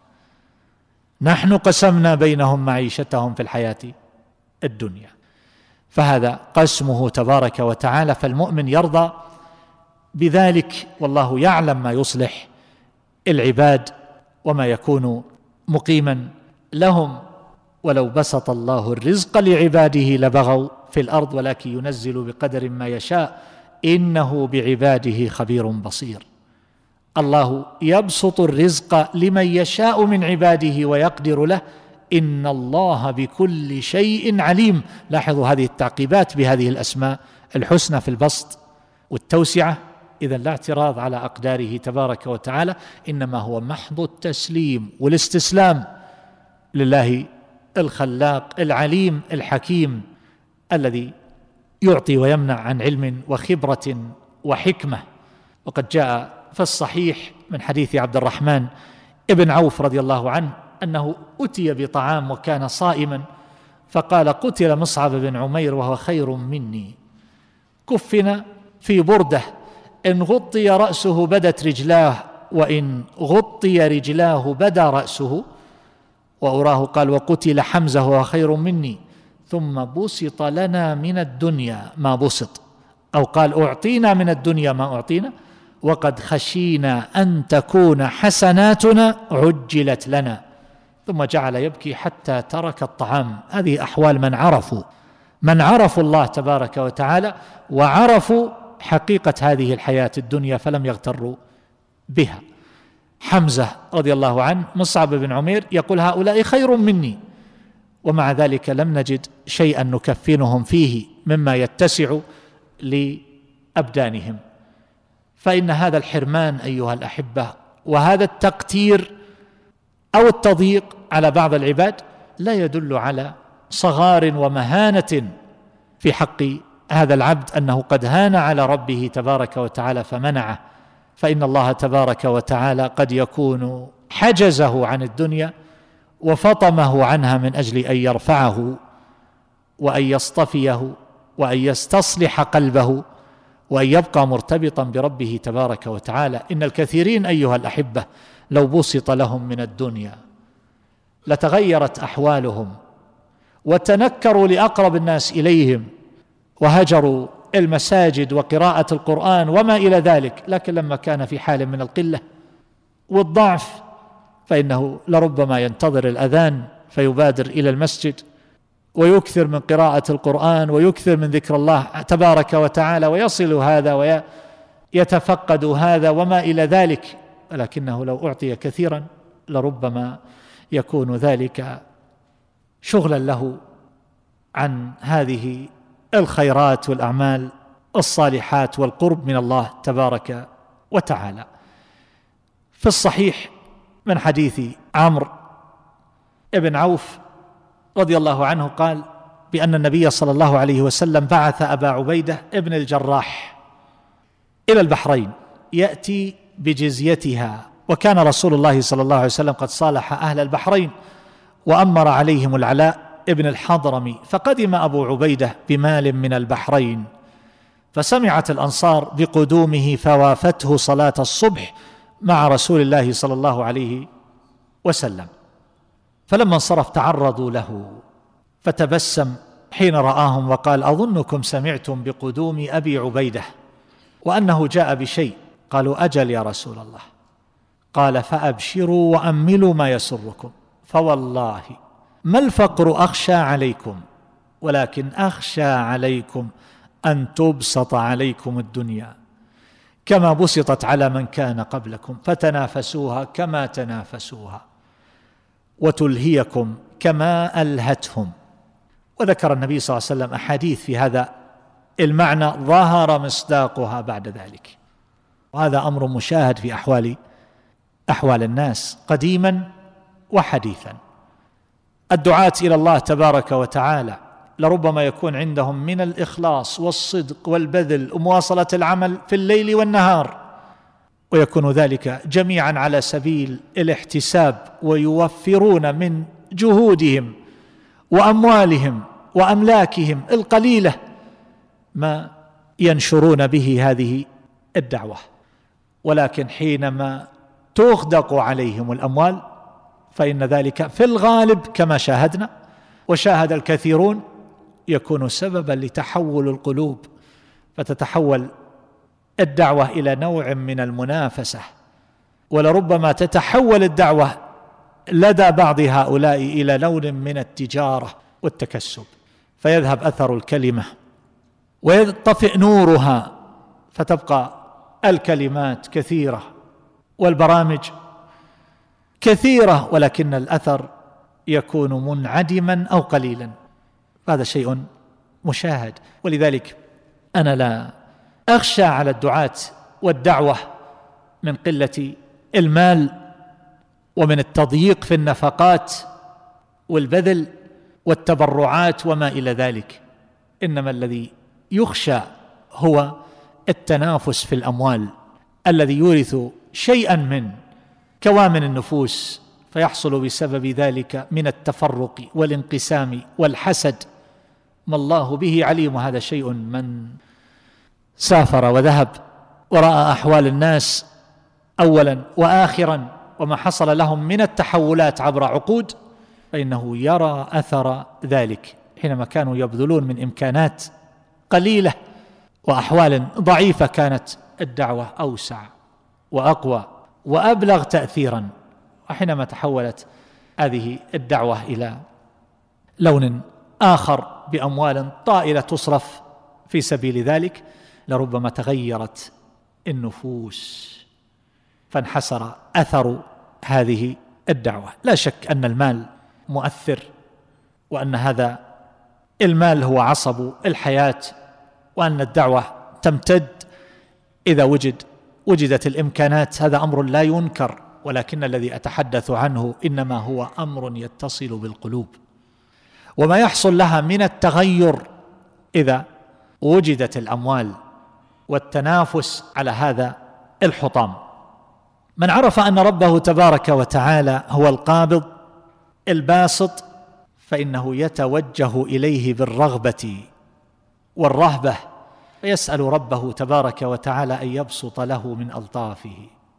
Speaker 1: نحن قسمنا بينهم معيشتهم في الحياة الدنيا. فهذا قسمه تبارك وتعالى، فالمؤمن يرضى بذلك، والله يعلم ما يصلح العباد وما يكون مقيما لهم. ولو بسط الله الرزق لعباده لبغوا في الأرض ولكن ينزل بقدر ما يشاء إنه بعباده خبير بصير. الله يبسط الرزق لمن يشاء من عباده ويقدر له، إن الله بكل شيء عليم. لاحظوا هذه التعقيبات بهذه الأسماء الحسنى في البسط والتوسعة. إذن لا اعتراض على أقداره تبارك وتعالى، إنما هو محض التسليم والاستسلام لله الخلاق العليم الحكيم الذي يعطي ويمنع عن علم وخبرة وحكمة. وقد جاء في الصحيح من حديث عبد الرحمن ابن عوف رضي الله عنه أنه أتي بطعام وكان صائما، فقال: قتل مصعب بن عمير وهو خير مني، كفن في بردة إن غطي رأسه بدت رجلاه، وإن غطي رجلاه بدا رأسه. وأراه قال: وقتل حمزة وهو خير مني، ثم بسط لنا من الدنيا ما بسط، أو قال: أعطينا من الدنيا ما أعطينا، وقد خشينا أن تكون حسناتنا عجلت لنا. ثم جعل يبكي حتى ترك الطعام. هذه أحوال من عرفوا من عرفوا الله تبارك وتعالى وعرفوا حقيقة هذه الحياة الدنيا فلم يغتروا بها. حمزة رضي الله عنه، مصعب بن عمير يقول: هؤلاء خير مني، ومع ذلك لم نجد شيئا نكفنهم فيه مما يتسع لأبدانهم. فإن هذا الحرمان أيها الأحبة وهذا التقتير أو التضييق على بعض العباد لا يدل على صغار ومهانة في حق هذا العبد أنه قد هان على ربه تبارك وتعالى فمنعه، فإن الله تبارك وتعالى قد يكون حجزه عن الدنيا وفطمه عنها من أجل أن يرفعه وأن يصطفيه وأن يستصلح قلبه وأن يبقى مرتبطا بربه تبارك وتعالى. إن الكثيرين أيها الأحبة لو بسط لهم من الدنيا لتغيرت أحوالهم وتنكروا لأقرب الناس إليهم وهجروا المساجد وقراءة القرآن وما إلى ذلك، لكن لما كان في حال من القلة والضعف فإنه لربما ينتظر الأذان فيبادر إلى المسجد ويكثر من قراءة القرآن ويكثر من ذكر الله تبارك وتعالى ويصل هذا ويتفقد هذا وما إلى ذلك، ولكنه لو أعطي كثيرا لربما يكون ذلك شغلا له عن هذه الخيرات والأعمال الصالحات والقرب من الله تبارك وتعالى. في الصحيح من حديث عمرو بن عوف رضي الله عنه قال بأن النبي صلى الله عليه وسلم بعث أبا عبيدة ابن الجراح إلى البحرين يأتي بجزيتها، وكان رسول الله صلى الله عليه وسلم قد صالح أهل البحرين وأمر عليهم العلاء ابن الحضرمي، فقدم أبو عبيدة بمال من البحرين، فسمعت الأنصار بقدومه فوافته صلاة الصبح مع رسول الله صلى الله عليه وسلم، فلما انصرف تعرضوا له فتبسم حين رآهم وقال: أظنكم سمعتم بقدوم أبي عبيدة وأنه جاء بشيء. قالوا: أجل يا رسول الله. قال: فأبشروا وأملوا ما يسركم، فوالله ما الفقر أخشى عليكم، ولكن أخشى عليكم أن تبسط عليكم الدنيا كما بسطت على من كان قبلكم، فتنافسوها كما تنافسوها وتلهيكم كما ألهتهم. وذكر النبي صلى الله عليه وسلم أحاديث في هذا المعنى ظهر مصداقها بعد ذلك، وهذا أمر مشاهد في أحوال أحوال الناس قديما وحديثا. الدعاة إلى الله تبارك وتعالى لربما يكون عندهم من الإخلاص والصدق والبذل ومواصلة العمل في الليل والنهار، ويكون ذلك جميعا على سبيل الاحتساب، ويوفرون من جهودهم وأموالهم وأملاكهم القليلة ما ينشرون به هذه الدعوة، ولكن حينما تغدق عليهم الأموال فإن ذلك في الغالب كما شاهدنا وشاهد الكثيرون يكون سببا لتحول القلوب، فتتحول الدعوة إلى نوع من المنافسة، ولربما تتحول الدعوة لدى بعض هؤلاء إلى لون من التجارة والتكسب، فيذهب أثر الكلمة ويطفئ نورها، فتبقى الكلمات كثيرة والبرامج كثيرة ولكن الأثر يكون منعدما أو قليلا. هذا شيء مشاهد، ولذلك أنا لا أخشى على الدعاة والدعوة من قلة المال ومن التضييق في النفقات والبذل، والتبرعات وما إلى ذلك، إنما الذي يخشى هو التنافس في الأموال الذي يورث شيئا من كوامن النفوس، فيحصل بسبب ذلك من التفرق والانقسام والحسد ما الله به عليم. هذا شيء من سافر وذهب ورأى أحوال الناس أولا وآخرا وما حصل لهم من التحولات عبر عقود، فإنه يرى أثر ذلك حينما كانوا يبذلون من إمكانات قليلة وأحوال ضعيفة، كانت الدعوة أوسع وأقوى وأبلغ تأثيرا. وحينما تحولت هذه الدعوة إلى لون آخر بأموال طائلة تصرف في سبيل ذلك، لربما تغيرت النفوس فانحسر أثر هذه الدعوة. لا شك أن المال مؤثر، وأن هذا المال هو عصب الحياة، وأن الدعوة تمتد إذا وجد وجدت الإمكانات. هذا أمر لا ينكر، ولكن الذي أتحدث عنه إنما هو أمر يتصل بالقلوب، وما يحصل لها من التغير إذا وجدت الأموال والتنافس على هذا الحطام. من عرف أن ربه تبارك وتعالى هو القابض الباسط، فإنه يتوجه إليه بالرغبة والرهبة، فيسأل ربه تبارك وتعالى أن يبسط له من ألطافه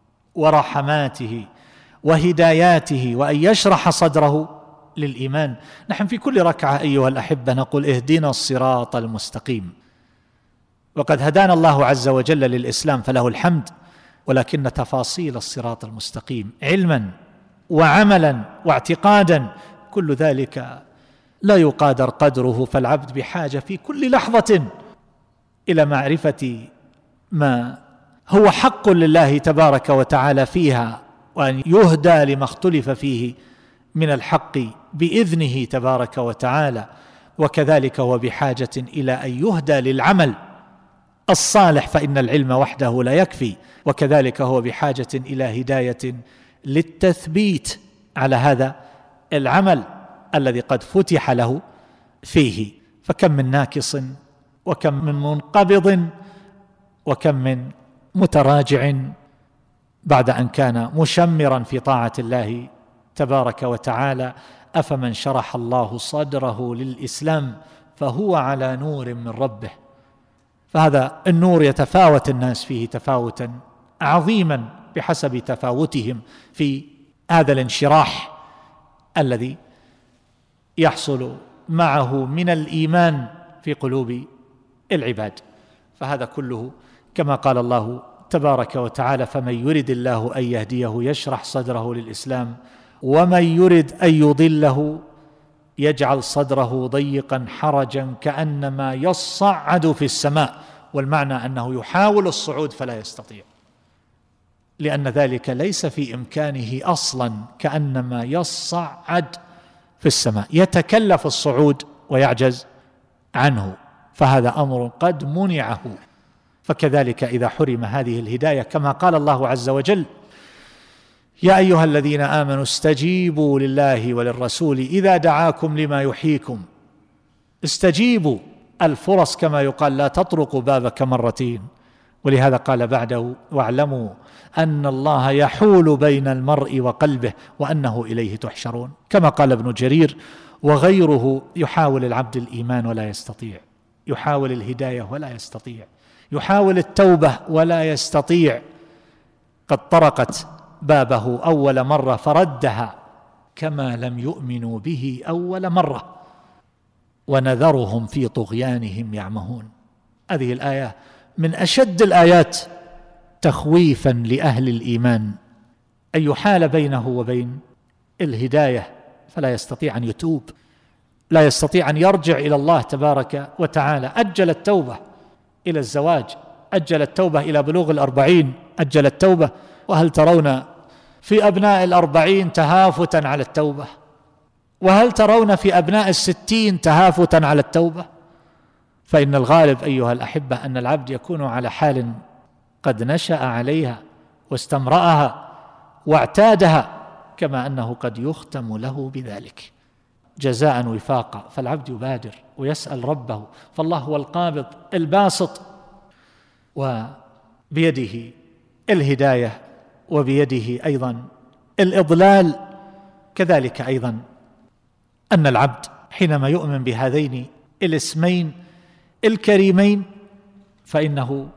Speaker 1: ورحماته وهداياته، وأن يشرح صدره للإيمان. نحن في كل ركعة أيها الأحبة نقول اهدنا الصراط المستقيم، وقد هدانا الله عز وجل للإسلام فله الحمد، ولكن تفاصيل الصراط المستقيم علما وعملا واعتقادا كل ذلك لا يقادر قدره، فالعبد بحاجة في كل لحظة إلى معرفة ما هو حق لله تبارك وتعالى فيها، وأن يهدى لما اختلف فيه من الحق بإذنه تبارك وتعالى. وكذلك هو بحاجة إلى أن يهدى للعمل الصالح، فإن العلم وحده لا يكفي، وكذلك هو بحاجة إلى هداية للتثبيت على هذا العمل الذي قد فتح له فيه. فكم من ناكص وكم من منقبض وكم من متراجع بعد أن كان مشمرا في طاعة الله تبارك وتعالى. أفمن شرح الله صدره للإسلام فهو على نور من ربه، فهذا النور يتفاوت الناس فيه تفاوتا عظيما بحسب تفاوتهم في هذا الانشراح الذي يحصل معه من الإيمان في قلوب العباد. فهذا كله كما قال الله تبارك وتعالى: فمن يرد الله أن يهديه يشرح صدره للإسلام ومن يرد أن يضله يجعل صدره ضيقا حرجا كأنما يصعد في السماء. والمعنى أنه يحاول الصعود فلا يستطيع، لأن ذلك ليس في إمكانه أصلا، كأنما يصعد في السماء، يتكلف الصعود ويعجز عنه، فهذا أمر قد منعه. فكذلك إذا حرم هذه الهداية كما قال الله عز وجل: يا أيها الذين آمنوا استجيبوا لله وللرسول إذا دعاكم لما يحييكم. استجيبوا، الفرص كما يقال لا تطرق بابك مرتين، ولهذا قال بعده: واعلموا أن الله يحول بين المرء وقلبه وأنه إليه تحشرون. كما قال ابن جرير وغيره: يحاول العبد الإيمان ولا يستطيع، يحاول الهداية ولا يستطيع، يحاول التوبة ولا يستطيع. قد طرقت بابه أول مرة فردها كما لم يؤمنوا به أول مرة، ونذرهم في طغيانهم يعمهون. هذه الآية من أشد الآيات تخويفا لأهل الإيمان، أن يحال بينه وبين الهداية، فلا يستطيع أن يتوب، لا يستطيع أن يرجع إلى الله تبارك وتعالى. أجل التوبة إلى الزواج، أجل التوبة إلى بلوغ الأربعين، أجل التوبة. وهل ترون في أبناء الأربعين تهافتا على التوبة؟ وهل ترون في أبناء الستين تهافتا على التوبة؟ فإن الغالب أيها الأحبة أن العبد يكون على حال قد نشأ عليها واستمرأها واعتادها، كما أنه قد يختم له بذلك. جزاء وفاقا، فالعبد يبادر ويسأل ربه، فالله هو القابض الباسط، وبيده الهداية وبيده أيضا الإضلال. كذلك أيضا أن العبد حينما يؤمن بهذين الاسمين الكريمين فإنه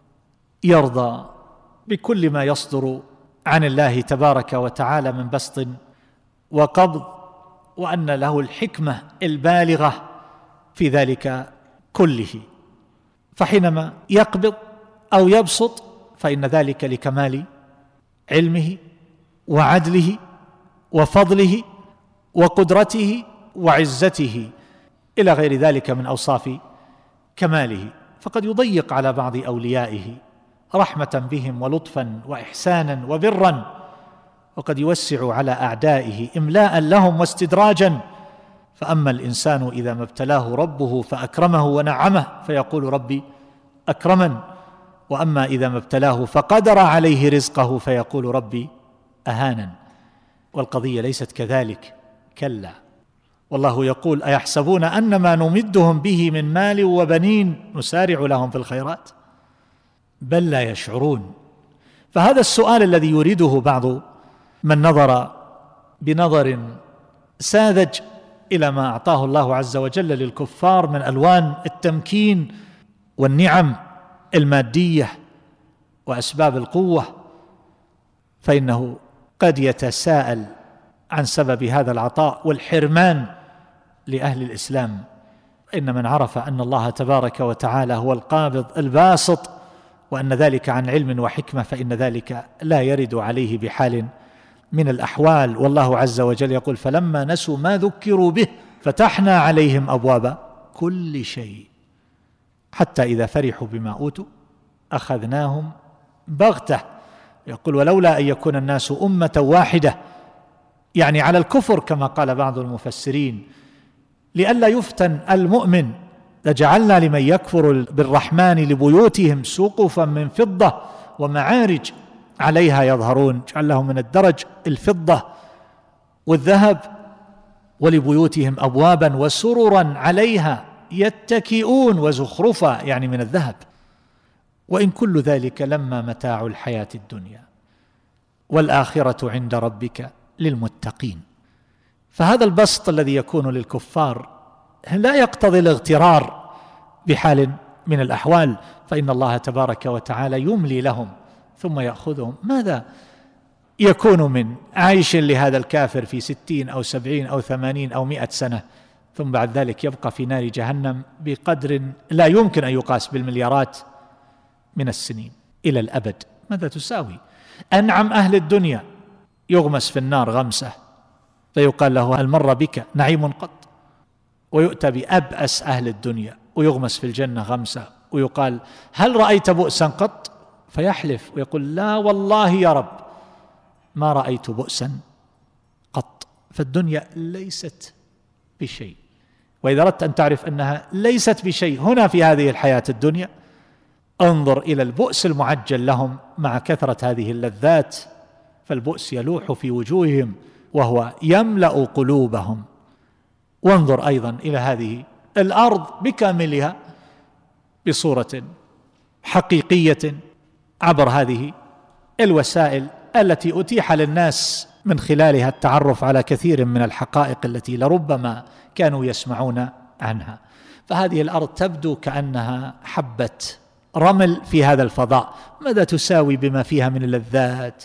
Speaker 1: يرضى بكل ما يصدر عن الله تبارك وتعالى من بسط وقبض، وأن له الحكمة البالغة في ذلك كله. فحينما يقبض أو يبسط فإن ذلك لكمال علمه وعدله وفضله وقدرته وعزته إلى غير ذلك من أوصاف كماله. فقد يضيق على بعض أوليائه رحمة بهم ولطفا وإحسانا وبرا، وقد يوسع على أعدائه إملاء لهم واستدراجا. فأما الإنسان إذا ما ابتلاه ربه فأكرمه ونعمه فيقول ربي أكرمن، وأما إذا ما ابتلاه فقدر عليه رزقه فيقول ربي أهانن. والقضية ليست كذلك، كلا، والله يقول أيحسبون أن ما نمدهم به من مال وبنين نسارع لهم في الخيرات بل لا يشعرون. فهذا السؤال الذي يريده بعض من نظر بنظر ساذج إلى ما أعطاه الله عز وجل للكفار من ألوان التمكين والنعم المادية وأسباب القوة، فإنه قد يتساءل عن سبب هذا العطاء والحرمان لأهل الإسلام. إن من عرف أن الله تبارك وتعالى هو القابض الباسط وأن ذلك عن علم وحكمة فإن ذلك لا يرد عليه بحال من الأحوال. والله عز وجل يقول فلما نسوا ما ذكروا به فتحنا عليهم أبواب كل شيء حتى إذا فرحوا بما أوتوا أخذناهم بغتة. يقول ولولا أن يكون الناس أمة واحدة، يعني على الكفر كما قال بعض المفسرين، لئلا يفتن المؤمن لجعلنا لمن يكفر بالرحمن لبيوتهم سقفا من فضة ومعارج عليها يظهرون، جعل لهم من الدرج الفضة والذهب، ولبيوتهم أبوابا وسررا عليها يتكئون وزخرفا، يعني من الذهب. وإن كل ذلك لما متاع الحياة الدنيا والآخرة عند ربك للمتقين. فهذا البسط الذي يكون للكفار لا يقتضي الاغترار بحال من الأحوال، فإن الله تبارك وتعالى يملي لهم ثم يأخذهم. ماذا يكون من عيش لهذا الكافر في ستين أو سبعين أو ثمانين أو مئة سنة ثم بعد ذلك يبقى في نار جهنم بقدر لا يمكن أن يقاس بالمليارات من السنين إلى الأبد؟ ماذا تساوي؟ أنعم أهل الدنيا يغمس في النار غمسة فيقال له هل مر بك نعيم قط؟ ويؤتى بأبأس أهل الدنيا ويغمس في الجنة غمسة ويقال هل رأيت بؤسا قط؟ فيحلف ويقول لا والله يا رب ما رأيت بؤسا قط. فالدنيا ليست بشيء. وإذا أردت أن تعرف أنها ليست بشيء هنا في هذه الحياة الدنيا انظر إلى البؤس المعجل لهم مع كثرة هذه اللذات، فالبؤس يلوح في وجوههم وهو يملأ قلوبهم. وانظر أيضا إلى هذه الأرض بكاملها بصورة حقيقية عبر هذه الوسائل التي أتيح للناس من خلالها التعرف على كثير من الحقائق التي لربما كانوا يسمعون عنها. فهذه الأرض تبدو كأنها حبة رمل في هذا الفضاء، ماذا تساوي بما فيها من اللذات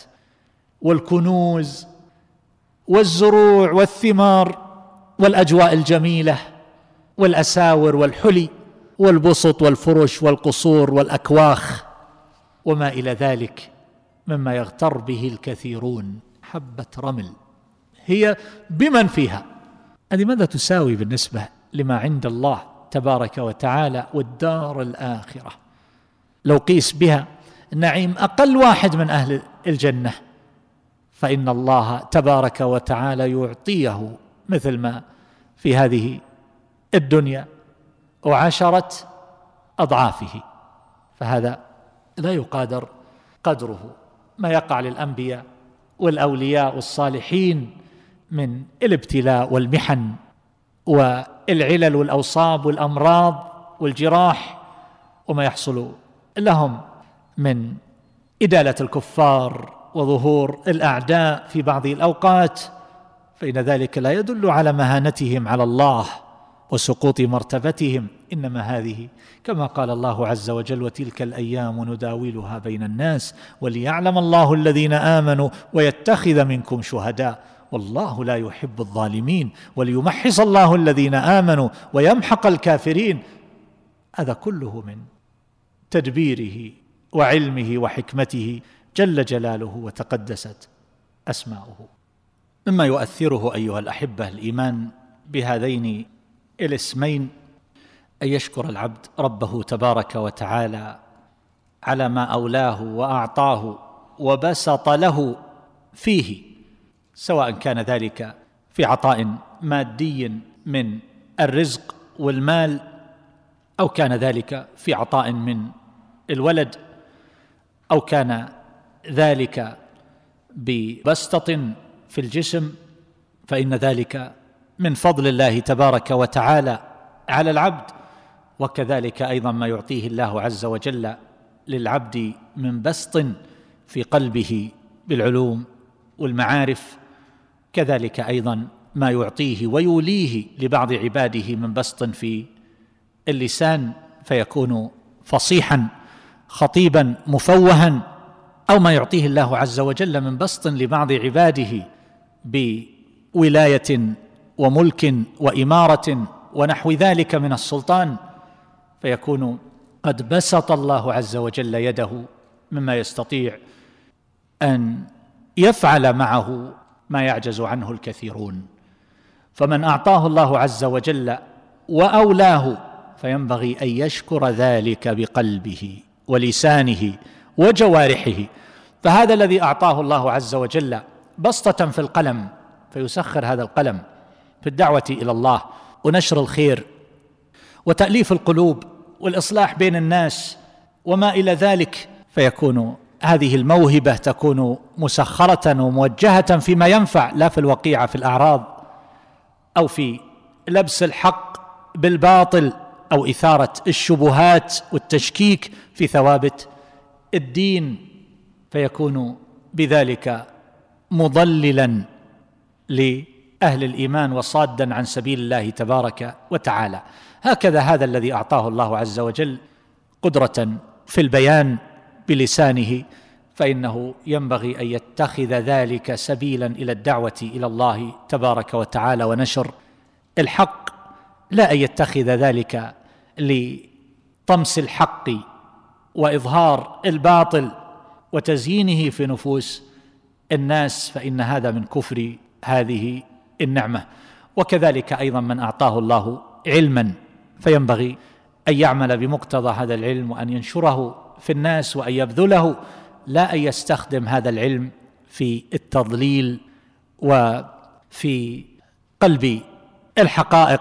Speaker 1: والكنوز والزروع والثمار والأجواء الجميلة والأساور والحلي والبسط والفرش والقصور والأكواخ وما إلى ذلك مما يغتر به الكثيرون. حبة رمل هي بمن فيها، هذه ماذا تساوي بالنسبة لما عند الله تبارك وتعالى والدار الآخرة؟ لو قيس بها نعيم أقل واحد من أهل الجنة فإن الله تبارك وتعالى يعطيه مثل ما في هذه الدنيا وعشرة أضعافه. فهذا لا يقادر قدره. ما يقع للأنبياء والأولياء والصالحين من الابتلاء والمحن والعلل والأوصاب والأمراض والجراح وما يحصل لهم من إدالة الكفار وظهور الأعداء في بعض الأوقات، فإن ذلك لا يدل على مهانتهم على الله وسقوط مرتبتهم، إنما هذه كما قال الله عز وجل: وتلك الأيام نداولها بين الناس وليعلم الله الذين آمنوا ويتخذ منكم شهداء والله لا يحب الظالمين وليمحص الله الذين آمنوا ويمحق الكافرين. هذا كله من تدبيره وعلمه وحكمته جل جلاله وتقدست أسماؤه. مما يؤثره أيها الأحبة الإيمان بهذين الاسمين أن يشكر العبد ربه تبارك وتعالى على ما أولاه وأعطاه وبسط له فيه، سواء كان ذلك في عطاء مادي من الرزق والمال، أو كان ذلك في عطاء من الولد، أو كان ذلك ببسطة في الجسم، فإن ذلك من فضل الله تبارك وتعالى على العبد. وكذلك أيضا ما يعطيه الله عز وجل للعبد من بسط في قلبه بالعلوم والمعارف، كذلك أيضا ما يعطيه ويوليه لبعض عباده من بسط في اللسان فيكون فصيحا خطيبا مفوها، أو ما يعطيه الله عز وجل من بسط لبعض عباده بولاية وملك وإمارة ونحو ذلك من السلطان، فيكون قد بسط الله عز وجل يده مما يستطيع أن يفعل معه ما يعجز عنه الكثيرون. فمن أعطاه الله عز وجل وأولاه فينبغي أن يشكر ذلك بقلبه ولسانه وجوارحه. فهذا الذي أعطاه الله عز وجل بسطة في القلم، فيسخر هذا القلم في الدعوة إلى الله ونشر الخير وتأليف القلوب والإصلاح بين الناس وما إلى ذلك، فيكون هذه الموهبة تكون مسخرة وموجهة فيما ينفع، لا في الوقيعة في الأعراض أو في لبس الحق بالباطل أو إثارة الشبهات والتشكيك في ثوابت الدين، فيكون بذلك مضللا لأهل الإيمان وصادا عن سبيل الله تبارك وتعالى. هكذا هذا الذي أعطاه الله عز وجل قدرة في البيان بلسانه، فإنه ينبغي أن يتخذ ذلك سبيلا إلى الدعوة إلى الله تبارك وتعالى ونشر الحق، لا أن يتخذ ذلك لطمس الحق وإظهار الباطل وتزيينه في نفوس الناس، فإن هذا من كفر هذه النعمة. وكذلك أيضا من أعطاه الله علما فينبغي أن يعمل بمقتضى هذا العلم وأن ينشره في الناس وأن يبذله، لا أن يستخدم هذا العلم في التضليل وفي قلب الحقائق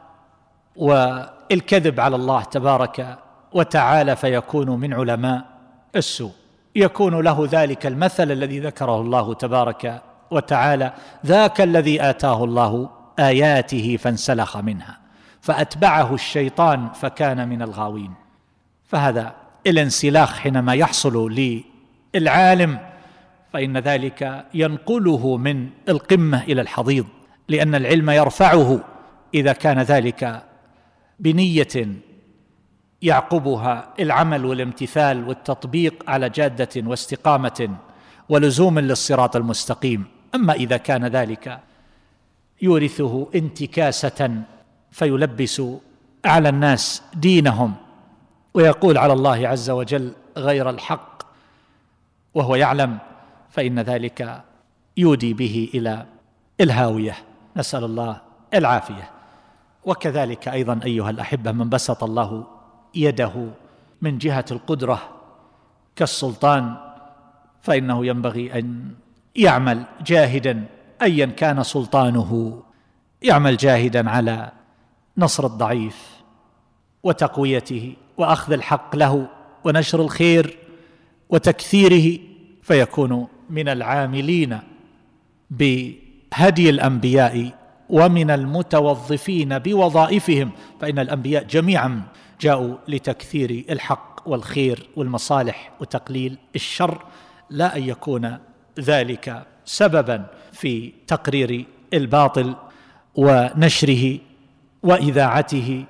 Speaker 1: والكذب على الله تبارك وتعالى، فيكون من علماء السوء. يكون له ذلك المثل الذي ذكره الله تبارك وتعالى: ذاك الذي آتاه الله آياته فانسلخ منها فأتبعه الشيطان فكان من الغاوين. فهذا الانسلاخ حينما يحصل للعالم فإن ذلك ينقله من القمة إلى الحضيض، لأن العلم يرفعه إذا كان ذلك بنية يعقبها العمل والامتثال والتطبيق على جادة واستقامة ولزوم للصراط المستقيم. أما إذا كان ذلك يورثه انتكاسة فيلبس على الناس دينهم ويقول على الله عز وجل غير الحق وهو يعلم، فإن ذلك يودي به إلى الهاوية، نسأل الله العافية. وكذلك أيضا أيها الأحبة من بسط الله يده من جهة القدرة كالسلطان فإنه ينبغي أن يعمل جاهدا أيا كان سلطانه، يعمل جاهدا على نصر الضعيف وتقويته وأخذ الحق له ونشر الخير وتكثيره، فيكون من العاملين بهدي الأنبياء ومن المتوظفين بوظائفهم، فإن الأنبياء جميعا جاءوا لتكثير الحق والخير والمصالح وتقليل الشر، لا أن يكون ذلك سببا في تقرير الباطل ونشره وإذاعته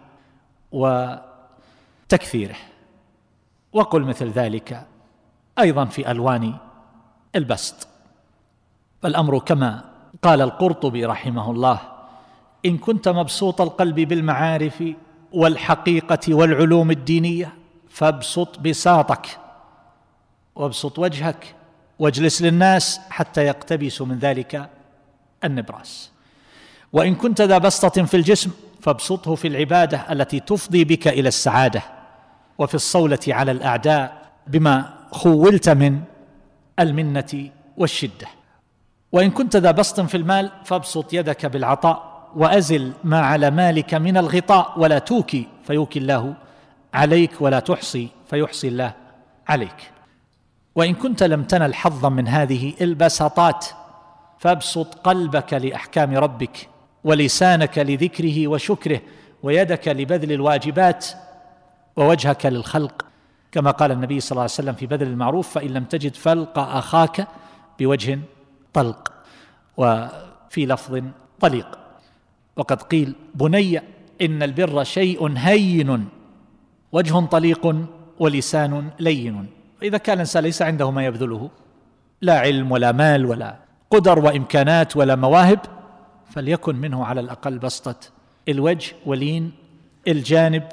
Speaker 1: وتكثيره. وقل مثل ذلك أيضا في ألوان البسط. فالأمر كما قال القرطبي رحمه الله: إن كنت مبسوط القلب بالمعارف والحقيقة والعلوم الدينية فابسط بساطك وابسط وجهك واجلس للناس حتى يقتبسوا من ذلك النبراس. وإن كنت ذا بسطة في الجسم فابسطه في العبادة التي تفضي بك إلى السعادة وفي الصولة على الأعداء بما خولت من المنة والشدة. وإن كنت ذا بسط في المال فابسط يدك بالعطاء وأزل ما على مالك من الغطاء، ولا توكي فيوكي الله عليك، ولا تحصي فيحصي الله عليك. وإن كنت لم تنل حظا من هذه البساطات فابسط قلبك لأحكام ربك ولسانك لذكره وشكره ويدك لبذل الواجبات ووجهك للخلق، كما قال النبي صلى الله عليه وسلم في بذل المعروف: فإن لم تجد فالق أخاك بوجه طلق، وفي لفظ طليق. وقد قيل: بني إن البر شيء هين وجه طليق ولسان لين. إذا كان الإنسان ليس عنده ما يبذله، لا علم ولا مال ولا قدر وإمكانات ولا مواهب، فليكن منه على الأقل بسطة الوجه ولين الجانب،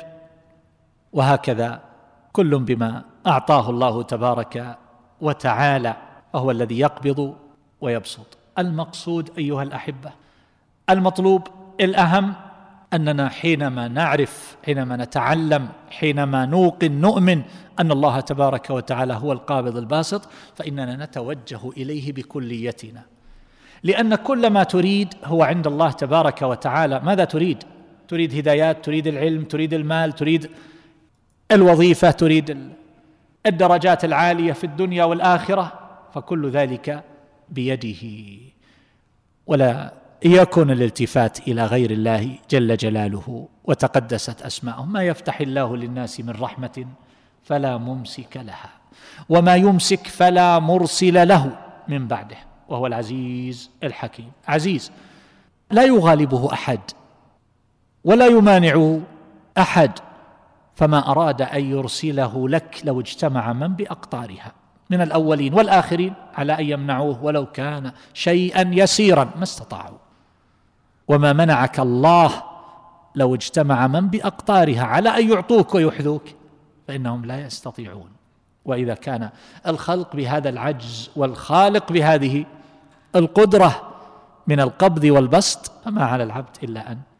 Speaker 1: وهكذا كل بما أعطاه الله تبارك وتعالى، وهو الذي يقبض ويبسط. المقصود أيها الأحبة، المطلوب الأهم أننا حينما نعرف، حينما نتعلم، حينما نوقن نؤمن أن الله تبارك وتعالى هو القابض الباسط، فإننا نتوجه إليه بكليتنا، لأن كل ما تريد هو عند الله تبارك وتعالى. ماذا تريد؟ تريد هدايات، تريد العلم، تريد المال، تريد الوظيفة، تريد الدرجات العالية في الدنيا والآخرة، فكل ذلك بيده. ولا يكون الالتفات إلى غير الله جل جلاله وتقدست أسماؤه. ما يفتح الله للناس من رحمة فلا ممسك لها، وما يمسك فلا مرسل له من بعده، وهو العزيز الحكيم. عزيز لا يغالبه أحد ولا يمانعه أحد، فما أراد أن يرسله لك لو اجتمع من بأقطارها من الأولين والآخرين على أن يمنعوه ولو كان شيئا يسيرا ما استطاعوا. وما منعك الله لو اجتمع من بأقطارها على أن يعطوك ويحذوك فإنهم لا يستطيعون. وإذا كان الخلق بهذا العجز والخالق بهذه القدرة من القبض والبسط، فما على العبد إلا أن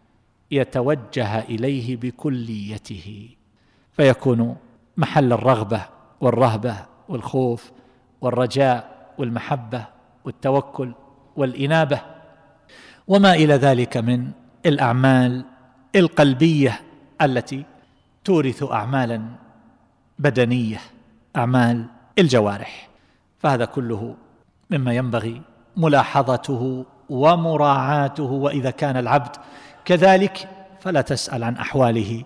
Speaker 1: يتوجه إليه بكليته، فيكون محل الرغبة والرهبة والخوف والرجاء والمحبة والتوكل والإنابة وما إلى ذلك من الأعمال القلبية التي تورث أعمالا بدنية، أعمال الجوارح. فهذا كله مما ينبغي ملاحظته ومراعاته. وإذا كان العبد كذلك فلا تسأل عن أحواله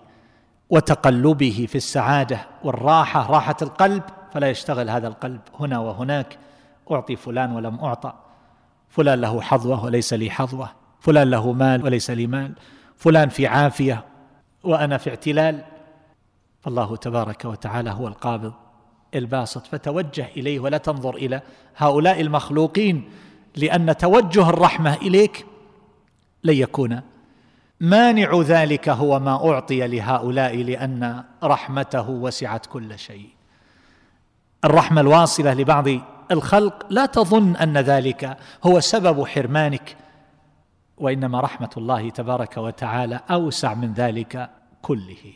Speaker 1: وتقلبه في السعادة والراحة، راحة القلب، فلا يشتغل هذا القلب هنا وهناك: أعطي فلان ولم أعطى، فلان له حظوة وليس لي حظوة، فلان له مال وليس لي مال، فلان في عافية وأنا في اعتلال. فالله تبارك وتعالى هو القابض الباسط، فتوجه إليه ولا تنظر إلى هؤلاء المخلوقين، لأن توجه الرحمة إليك لن يكون مانع ذلك هو ما أعطي لهؤلاء، لأن رحمته وسعت كل شيء. الرحمة الواصلة لبعض الخلق لا تظن أن ذلك هو سبب حرمانك، وإنما رحمة الله تبارك وتعالى أوسع من ذلك كله.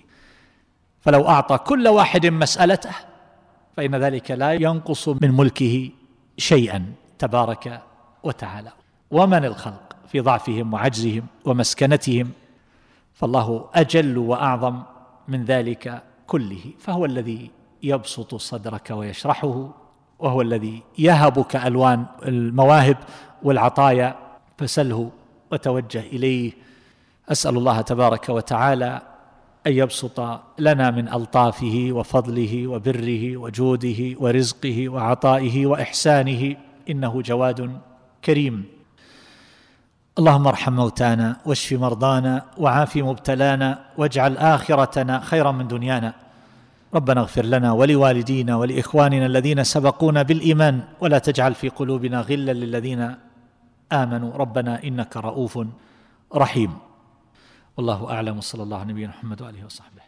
Speaker 1: فلو أعطى كل واحد مسألته فإن ذلك لا ينقص من ملكه شيئا تبارك وتعالى. ومن الخلق في ضعفهم وعجزهم ومسكنتهم، فالله أجل وأعظم من ذلك كله. فهو الذي يبسط صدرك ويشرحه، وهو الذي يهبك ألوان المواهب والعطايا، فسله وتوجه إليه. أسأل الله تبارك وتعالى أن يبسط لنا من ألطافه وفضله وبره وجوده ورزقه وعطائه وإحسانه، إنه جواد كريم. اللهم ارحم موتانا واشف مرضانا وعاف مبتلانا واجعل آخرتنا خيرا من دنيانا. ربنا اغفر لنا ولوالدينا ولإخواننا الذين سبقونا بالإيمان ولا تجعل في قلوبنا غلا للذين آمنوا ربنا إنك رؤوف رحيم. والله أعلم، وصلى الله على نبينا محمد وآله وصحبه.